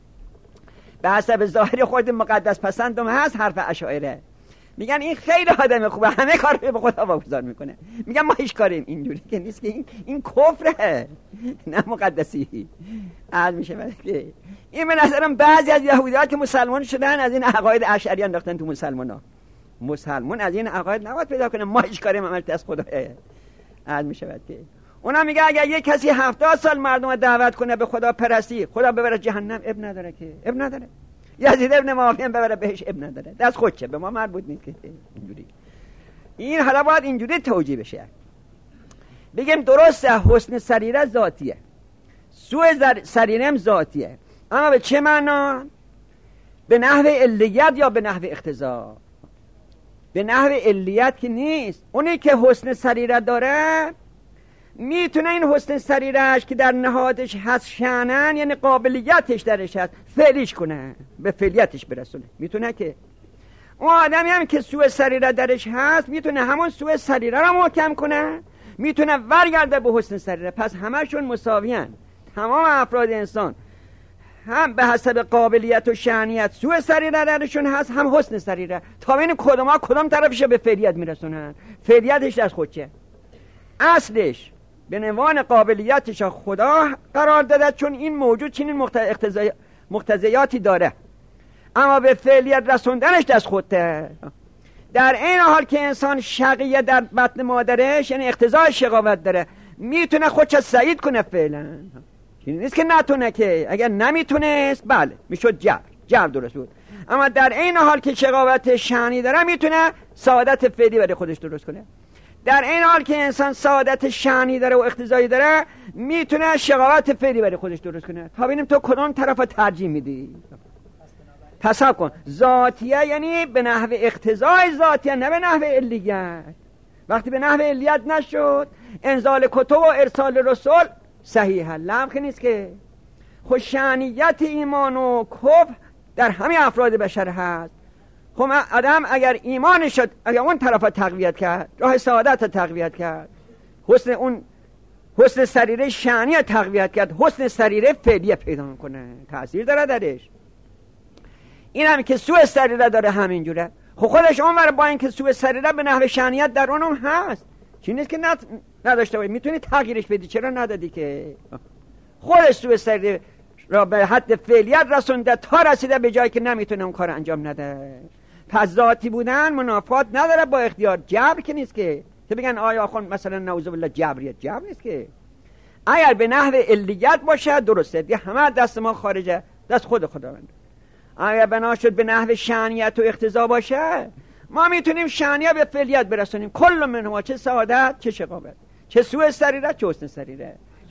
به حسب ظاهر خود مقدس پسندم هست. حرف اشاعره میگن این خیلی آدم خوبه، همه کار به خدا واگذار میکنه. میگن ما هیچ کاریم، اینجوری که نیست، که این این کفره نه مقدسی. عرض میشه که این به نظرم بعضی از یهودی‌ها که مسلمان شدن از این عقاید اشعری انداختن تو مسلمانا. مسلمان از این عقاید نباید پیدا کنه ما هیچ کاریم، عمل دست خداه. عرض میشه که اونا میگه اگر یک کسی هفتاد سال مردم دعوت کنه به خدا پرستی، خدا ببره جهنم، اب نداره که، اب نداره. یزید ابن معاویه هم ببره بهش، اب نداره، دست خودشه، به ما مربوط نیست که اینجوری. این حالا باید اینجوری توجیه بشه. بگیم درسته حسن سریرت ذاتیه، سوء سریرم ذاتیه، اما به چه معنا؟ به نحو علیت یا به نحو اقتضا؟ به نحو علیت که نیست. اونی که حسن سریرت داره میتونه این حسن سریرش که در نهادش هست شأنن، یعنی قابلیتش درش هست، فعلیش کنه، به فعلیتش برسونه. میتونه که اون آدمی هم که سوء سریرت درش هست میتونه همون سوء سریرت رو محکم کنه، میتونه ورگرده به حسن سریرت. پس همشون مساویان، تمام افراد انسان هم به حسب قابلیت و شأنیت سوء سریرت درشون هست، هم حسن سریرت. تا ببینیم کدوم ها کدوم طرفش به فعلیت میرسونن. فعلیتش از خودشه، اصلش به عنوان قابلیتش خدا قرار داده، چون این موجود چنین مقتضیاتی داره، اما به فعلیت رسوندنش دست خودته. در این حال که انسان شقیه در بطن مادرش، یعنی اقتضای شقاوت داره، میتونه خودش سعید کنه فعلا. این نیست که نتونه، که اگر نمیتونست بله میشد جبر، جبر درست بود. اما در این حال که شقاوت شأنی داره میتونه سعادت فعلی برای خودش درست کنه. در این حال که انسان سعادت شأنی داره و اقتضایی داره میتونه شقاوت فعلی برای خودش درست کنه. تا ببینیم تو کدوم طرف ترجیح میدی. تصور کن ذاتیه یعنی به نحو اقتضای ذاتیه، نه به نحو علیت. وقتی به نحو علیت نشد انزال کتب و ارسال رسول صحیحه، لمخ نیست که. خود شأنیت ایمان و کفر در همه افراد بشر هست. خب آدم اگر ایمانش شد، اگر اون طرف تقویت کرد، راه سعادت تقویت کرد، حسن اون حسن سریره شأنی تقویت کرد، حسن سریره فعلی پیدا میکنه، تأثیر داره درش. این هم که سوء سریره داره همینجوره. خب خودش اونور با این که سوء سریره به نحو شأنیت در اونم هست، چی نیست که ند... نداشته باشی، میتونی تغییرش بدی. چرا ندادی که؟ خودش سوء سریره را به حد فعلیت رسونده تا رسیده به جایی که نمیتونه اون کار انجام نده. پس ذاتی بودن منافات نداره با اختیار. جبر که نیست که که بگن آیا آخون مثلا نعوذ بالله جبریه، جبر نیست که. اگر به نحو علیت باشه درسته، دیگه همه دست ما خارجه، دست خود خداوند. اگر بنا شد به نحو شأنیت و اقتضا باشه، ما میتونیم شأنیت به فعلیت برسونیم. کل منهما، چه سعادت چه شقاوت، چه سوء سریرت چه حسن سریرت.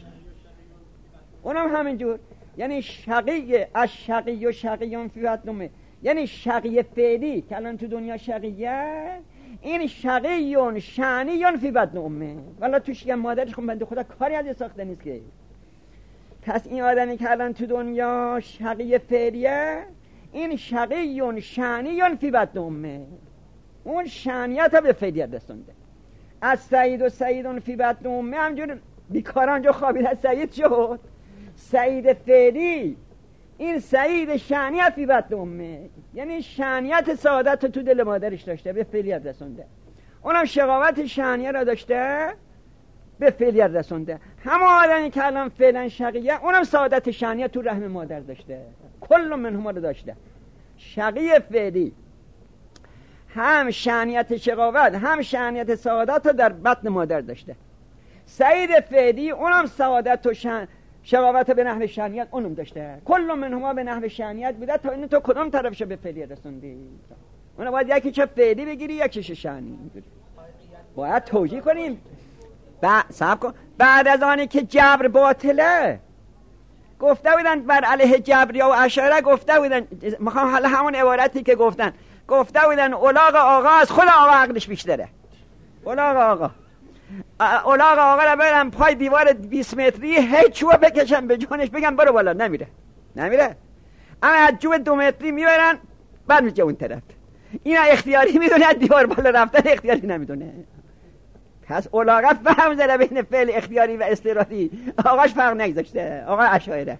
اونم همینجور، یعنی شقی از شقی و شقیون فی بطن، یعنی شقی فعلی که الان تو دنیا شقیه، این شقیون شأنیون فی بطن امه، ولی توش یه مادرش خون بنده خدا کاری از ساخته نیست که. پس این آدمی که الان تو دنیا شقی فعلیه، این شقیون شأنیون فی بطن امه، اون شأنیت به فعلیت رسونده. از سعید و سعیدون فی بطن امه همجور بیکاران جو خوابیده سعید شد. سعید فعلی، این سعید شأنیت فی بطن امه، یعنی شأنیت سعادت تو دل مادرش داشته، به فعلیت رسونده. اونم شقاوت شأنیت را داشته، به فعلیت رسونده. همه آدمی که الان فعلا شقیه، اونم سعادت شأنیت تو رحم مادر داشته. کل منهما رو داشته. شقی فعلی هم شأنیت شقاوت هم شأنیت سعادت رو در بطن مادر داشته. سعید فعلی اونم سعادت و شأن شقاوت به نحو شأنیت اونم داشته. کل منهما به نحو شأنیت بوده. تا این تو کدوم طرفش به فعلیت رسوندی؟ اون باید یکی چه فعلی بگیری یکیش شأنی. باید توجیه کنیم. بعد صبر کن، بعد از آنی که جبر باطله گفته بودن بر علیه جبریه و اشاعره، گفته بودن، میخوام حالا همون عبارتی که گفتن گفته بودن اولاغ آقا از خود آقا عقلش بیشتره. اولاغ آقا اولاغ آقا را برم پای دیوار بیست متری هی چوب بکشم به جانش بگم برو بالا، نمیره. نمیره. اما از جوب دو متری میبرن بعد میشه اون طرف. اینا اختیاری میدونه، دیوار بالا رفتن اختیاری نمیدونه. پس اولاغه فهم زده بین فعل اختیاری و اضطراری. آقاش فرق نگذاشته، آقا اشاعره.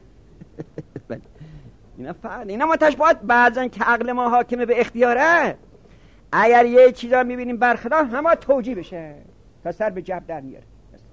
اینا فرق اینا متشابهات بعضن که عقل ما حاکمه به اختیاره. اگر یه چیزا میبینیم برخلاف همه توجیه بشه تا سر به جب در میاره.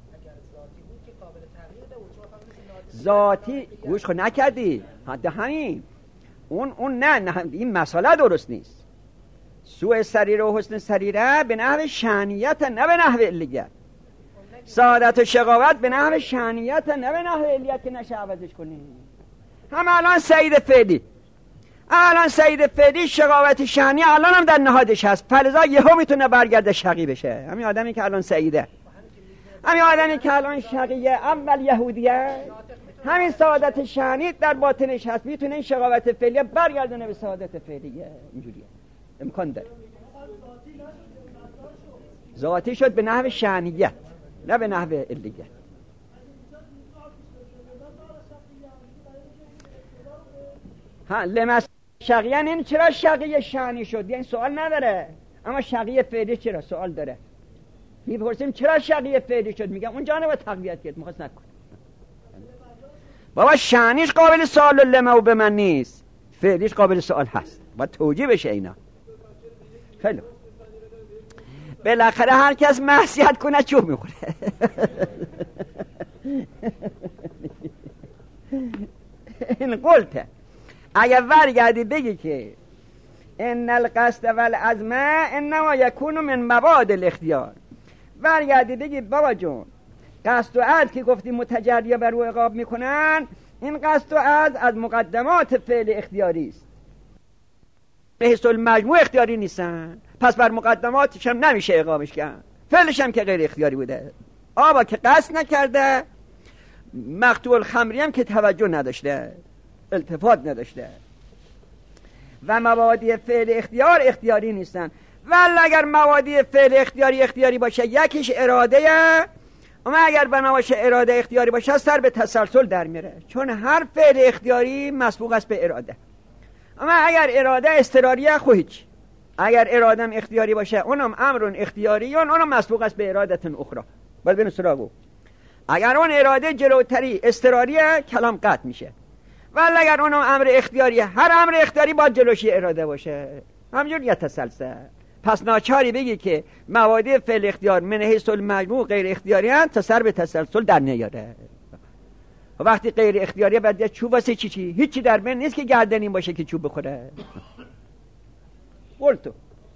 ذاتی گوش خود نکردی حتی همین اون اون نه, نه این مسئله درست نیست. سوء سریره و حسن سریره به نحو شأنیت نه به نحو علیت. سعادت و شقاوت به نحو شأنیت نه به نحو علیت که نشه عوضش کنیم. هم الان سعید فعلی الان سعید فعلی شقاوت شأنی الان هم در نهادش هست، فلذا یهو میتونه برگرده شقی بشه. همین آدمی که الان سعیده، همین آدمی که الان شقیه، اول یهودیه، همین سعادت شأنی در باطنش هست، میتونه این شقاوت فعلیه برگردونه به سعادت فعلیه. اینجوریه، امکان داره. ذاتی شد به نحو شأنیت نه به نحو علیت. ها لمس شقیان این چرا شقی شأنی شد؟ یعنی سوال نداره، اما شقی فعلی چرا سوال داره. میپرسیم چرا شقی فعلی شد؟ میگم اون جانب تقویت کرد، میخواست نکن. بابا شأنیش قابل سوال و لمه و به من نیست، فعلیش قابل سوال هست، باید توجیه بشه اینا. خیلی بالاخره هر کس معصیت کنه چوب میخوره. این قلته. اگر برگردی بگی که ان القصد والعزم انما یکون من مواد الاختیار، برگردی بگی بابا جون قصد و عزم که گفتی متجریه بر او عقاب میکنن، این قصد و عزم از مقدمات فعل اختیاری است، به حیث المجموع اختیاری نیستن، پس بر مقدماتش هم نمیشه عقابش کرد. فعلش هم که غیر اختیاری بوده. آبا که قصد نکرده، مقطوع الخمری هم که توجه نداشته، التفات نداشته، و موادی فعل اختیار اختیاری نیستن. ولی اگر موادی فعل اختیاری اختیاری باشه، یکیش اراده، اما اگر بنا باشه اراده اختیاری باشه سر به تسلسل در میره، چون هر فعل اختیاری مسبوق است به اراده. اما اگر اراده اضطراریه خو هیچ. اگر ارادم اختیاری باشه اونم امر اختیاری، اونم مسبوق است به ارادت اخرى. باید بین سراغو. اگر اون اراده جلوتری اضطراریه کلام قطع میشه، ولی اگر اونم امر اختیاریه، هر امر اختیاری باید جلوشی اراده باشه. همجور یه تسلسل. پس ناچاری بگی که موادی فعل اختیار من حیث المجموع غیر اختیاری هست تا سر به تسلسل در نیاره. وقتی غیر اختیاریه بعد چوب واسه چی چی؟ هیچی در بین نیست که گردن این باشه که چوب بخوره. قلتو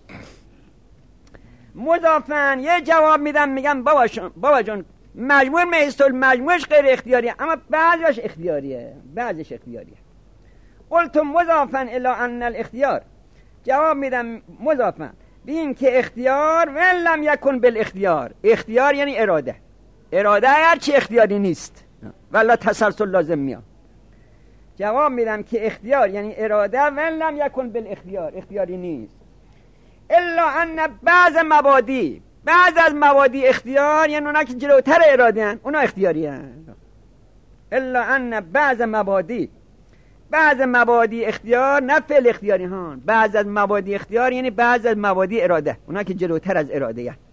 مضافن یه جواب میدم، میگم بابا شون بابا جون مجموع محیط مجموعش غیر اختیاریه، اما بعضیش اختیاریه، بعضیش اختیاریه. قلتو مضافن الا ان الاختیار، جواب میدم مضافن بین که اختیار ولم یکن بالاختیار، اختیار یعنی اراده، اراده هرچی اختیاری نیست ولی تسلسل لازم میاد. جواب میدم که اختیار یعنی اراده ولم یکن بالاختیار، اختیاری نیست. الا ان بعض مبادی، بعض از مبادی اختیار یعنی اونا که جلوتر اراده هن اونا اختیاری هن. الا ان بعض مبادی، بعض مبادی اختیار نه فعل اختیاری هان، بعض از مبادی اختیار یعنی بعض از مبادی اراده، اونا که جلوتر از اراده هن.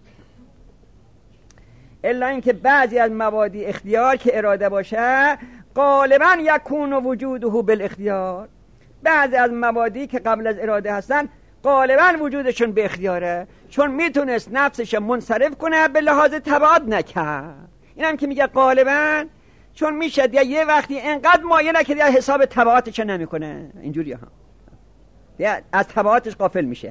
الا اینکه بعضی از مبادی اختیار که اراده باشه غالبا یکون وجوده بالاختیار، بعضی از مبادی که قبل از اراده هستن غالبا وجودشون به اختیاره، چون میتونست نفسش منصرف کنه به لحاظ تبعات نکرد. اینم که میگه غالبا چون میشه یا یه وقتی انقدر مایه نکرد یا حساب تبعاتش نمیکنه، اینجوری ها یا از تبعاتش غافل میشه.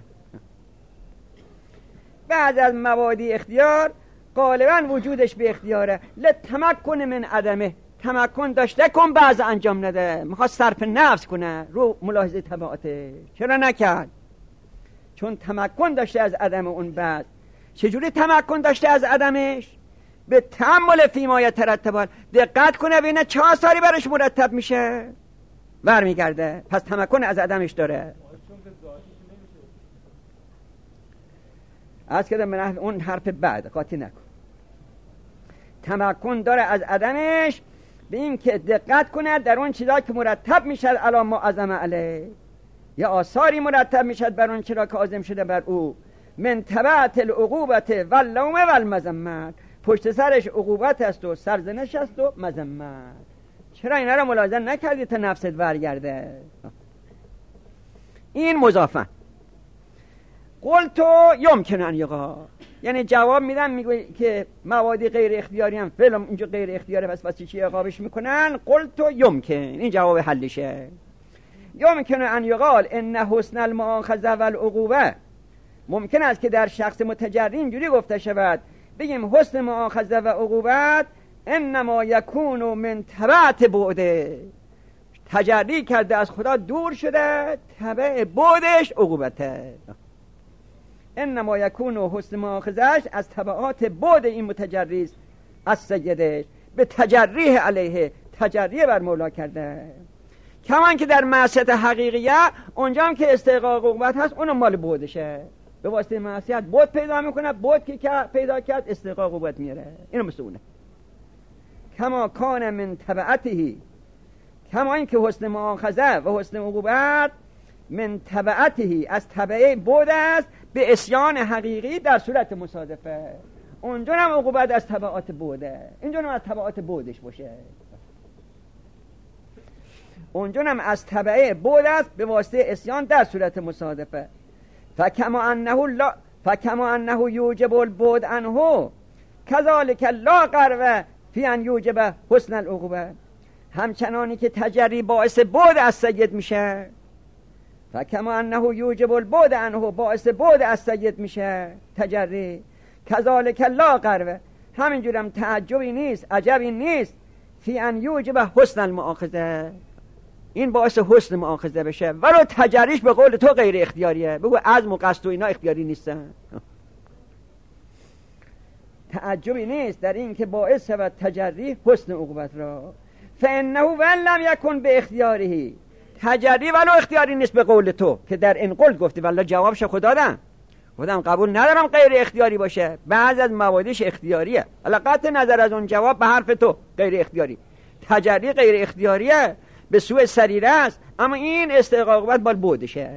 بعض از مبادی اختیار غالبا وجودش به اختیاره، لتمکن من عدمه، تمکن داشته کن بعض انجام نده، میخواست صرف نفس کنه رو ملاحظه تبعاته، چرا نکرد؟ چون تمکن داشته از عدم اون بعض. چجوری تمکن داشته از عدمش؟ به تأمل فیما یترتب، دقت کنه ببینه چه آثاری برش مرتب میشه برمیگرده، پس تمکن از عدمش داره. از که من اون حرف بعد قاطی نکن، تمکن داره از عدمش به این که دقت کند در اون چیزا که مرتب میشد علی ما عزم علیه، یا آثاری مرتب میشد بر اون چیزا که عازم شده بر او، من تبعت العقوبت واللوم والمذمت، پشت سرش عقوبت است و سرزنش است و مذمت. چرا اینا رو ملاحظه نکردی تا نفست برگرده؟ این مضافن. قلتو یمکن ان یقع، یعنی جواب میدم میگه که موادی غیر اختیاری هم فعلا اینجا غیر اختیاره، پس پس چی عقابش میکنن؟ قلتو یمکن، این جواب حلشه. یمکن ان یقال ان حسن المؤاخذه والعقوبه، ممکن است که در شخص متجری اینجوری گفته شود بگیم حسن مؤاخذه و عقوبت انما یکون من تبعت بعده، تجری کرده از خدا دور شده، تبع بعدش عقوبته. انما یکون حسن مؤاخذهش از تبعات بعد این متجری است از سیدش، به تجریه علیه، تجریه بر مولا کرده. کمان که در معصیت حقیقیه اونجا هم که استحقاق عقوبت هست اونم مال بعدشه، به واسطه معصیت بعد پیدا میکنه، بعد که پیدا کرد استحقاق عقوبت میاره. اینو مثل اونه. کما کان من تبعته، کما این که حسن مؤاخذه و حسن عقوبت من تبعته از تبعه بعد است به عصیان حقیقی در صورت مصادفه. اونجا هم عقوبت از تبعات بعده، اینجا هم از تبعات بعدش باشه. اونجا هم از تبعه بعد است به واسطه عصیان در صورت مصادفه. فکما انه لا فکما انه یوجب البعد عنه کذالک لا قرو فی ان یوجب حسن العقوبه، همچنانی که تجری باعث بعد از سید میشه، فکما انه یوجب البعد عنه باعث بعد از سید میشه تجری، کذالک لا قرو، همینجورم تعجبی نیست، عجبی نیست، فی ان یوجب حسن المؤاخذه، این باعث حسن مؤاخذه بشه، ولو تجریش به قول تو غیر اختیاریه. بگو عزم و قصد و اینا اختیاری نیستن. تعجبی نیست در این که باعث شود تجری حسن عقوبت را. فانه وان لم یکن به اختیاره، تجری ولو اختیاری نیست به قول تو که در این قول گفتی، والله جوابش خدا دادم، خودم قبول ندارم غیر اختیاری باشه، بعض از موادش اختیاریه، علاقت نظر از اون جواب به حرف تو غیر اختیاری، تجری غیر اختیاریه، به سوء سریره است، اما این استحقاق عقوبت بال بودشه.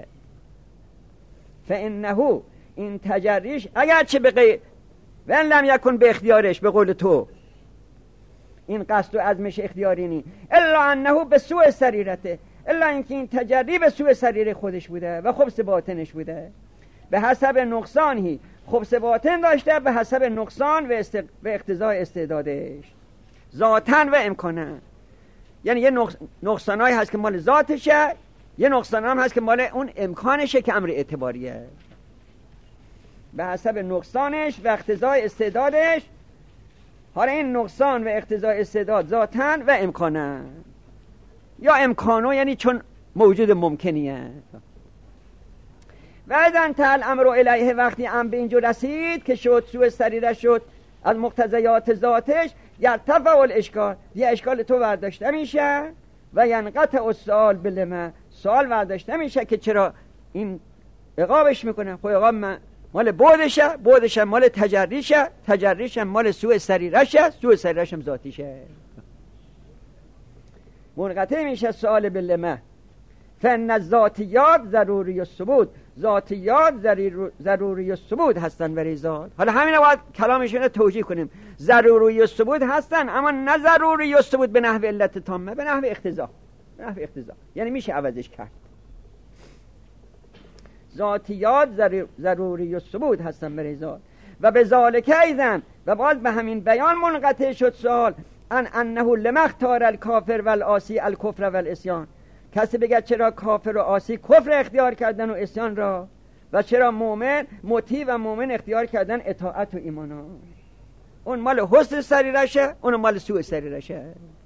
فانه این تجریش اگرچه به غیر وان لم یکن به اختیارش به قول تو این قصد و عزمش اختیاری نی، الا انه به سوء سریرته، الا اینکه این تجری به سوء سریره خودش بوده و خبث باطنش بوده، به حسب نقصانی خبث باطن داشته، به حسب نقصان و است... به اقتضای استعدادش ذاتاً و امکاناً. یعنی یه نقص... نقصانایی هست که مال ذاتشه، یه نقصان هم هست که مال اون امکانشه که امر اعتباریه، به حسب نقصانش و اقتضای استعدادش. حالا این نقصان و اقتضای استعداد ذاتاً و امکاناً، یا امکانو یعنی چون موجود ممکنیه. و اذا انتهى الامر الیه، وقتی امر به اینجا رسید که شد سوء سریره شد از مقتضیات ذاتش، یرتفع الاشکال، یه اشکال تو برداشته میشه و ینقطع السؤال بلما، سوال برداشته میشه که چرا این عقابش میکنه. خب عقاب مال بودشه، بودشه مال تجریشه، تجریشه مال سوء سریرشه، سوء سریرش هم ذاتیشه. منقطع میشه سؤال بلما. فن الذاتیات ضروری الثبوت، ذاتیات ضروری الثبوت هستن برای ذات. حالا همین باید کلامشون رو توجیه کنیم. ضروری الثبوت هستن، اما نه ضروری الثبوت به نحو علت تامه، به نحو اقتضا، به نحو اقتضا، یعنی میشه عوضش کرد. ذاتیات ضروری الثبوت هستن برای ذات. و به ذالک ایضا، و باز به همین بیان منقطع شد سوال ان انه لما اختار الکافر والعاصی الکفر والعصیان، کسی بگه چرا کافر و عاصی کفر اختیار کردن و عصیان را، و چرا مؤمن مطیع و مؤمن اختیار کردن اطاعت و ایمان ها. اون مال حسن سریرشه، اون مال سوء سریرشه.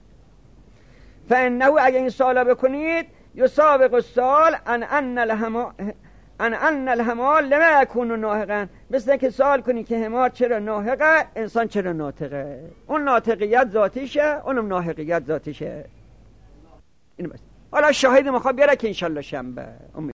فانه اگه این سوالا بکنید یسابق السؤال ان ان الهما ان ان الهمال لما یکون ناهقا، مثل که سوال کنی که حمار چرا ناهقه، انسان چرا ناطقه. اون ناطقیت ذاتیشه، اونم ناهقیت ذاتیشه. این بس. حالا شاهد میخواد بیاره که انشالله شنبه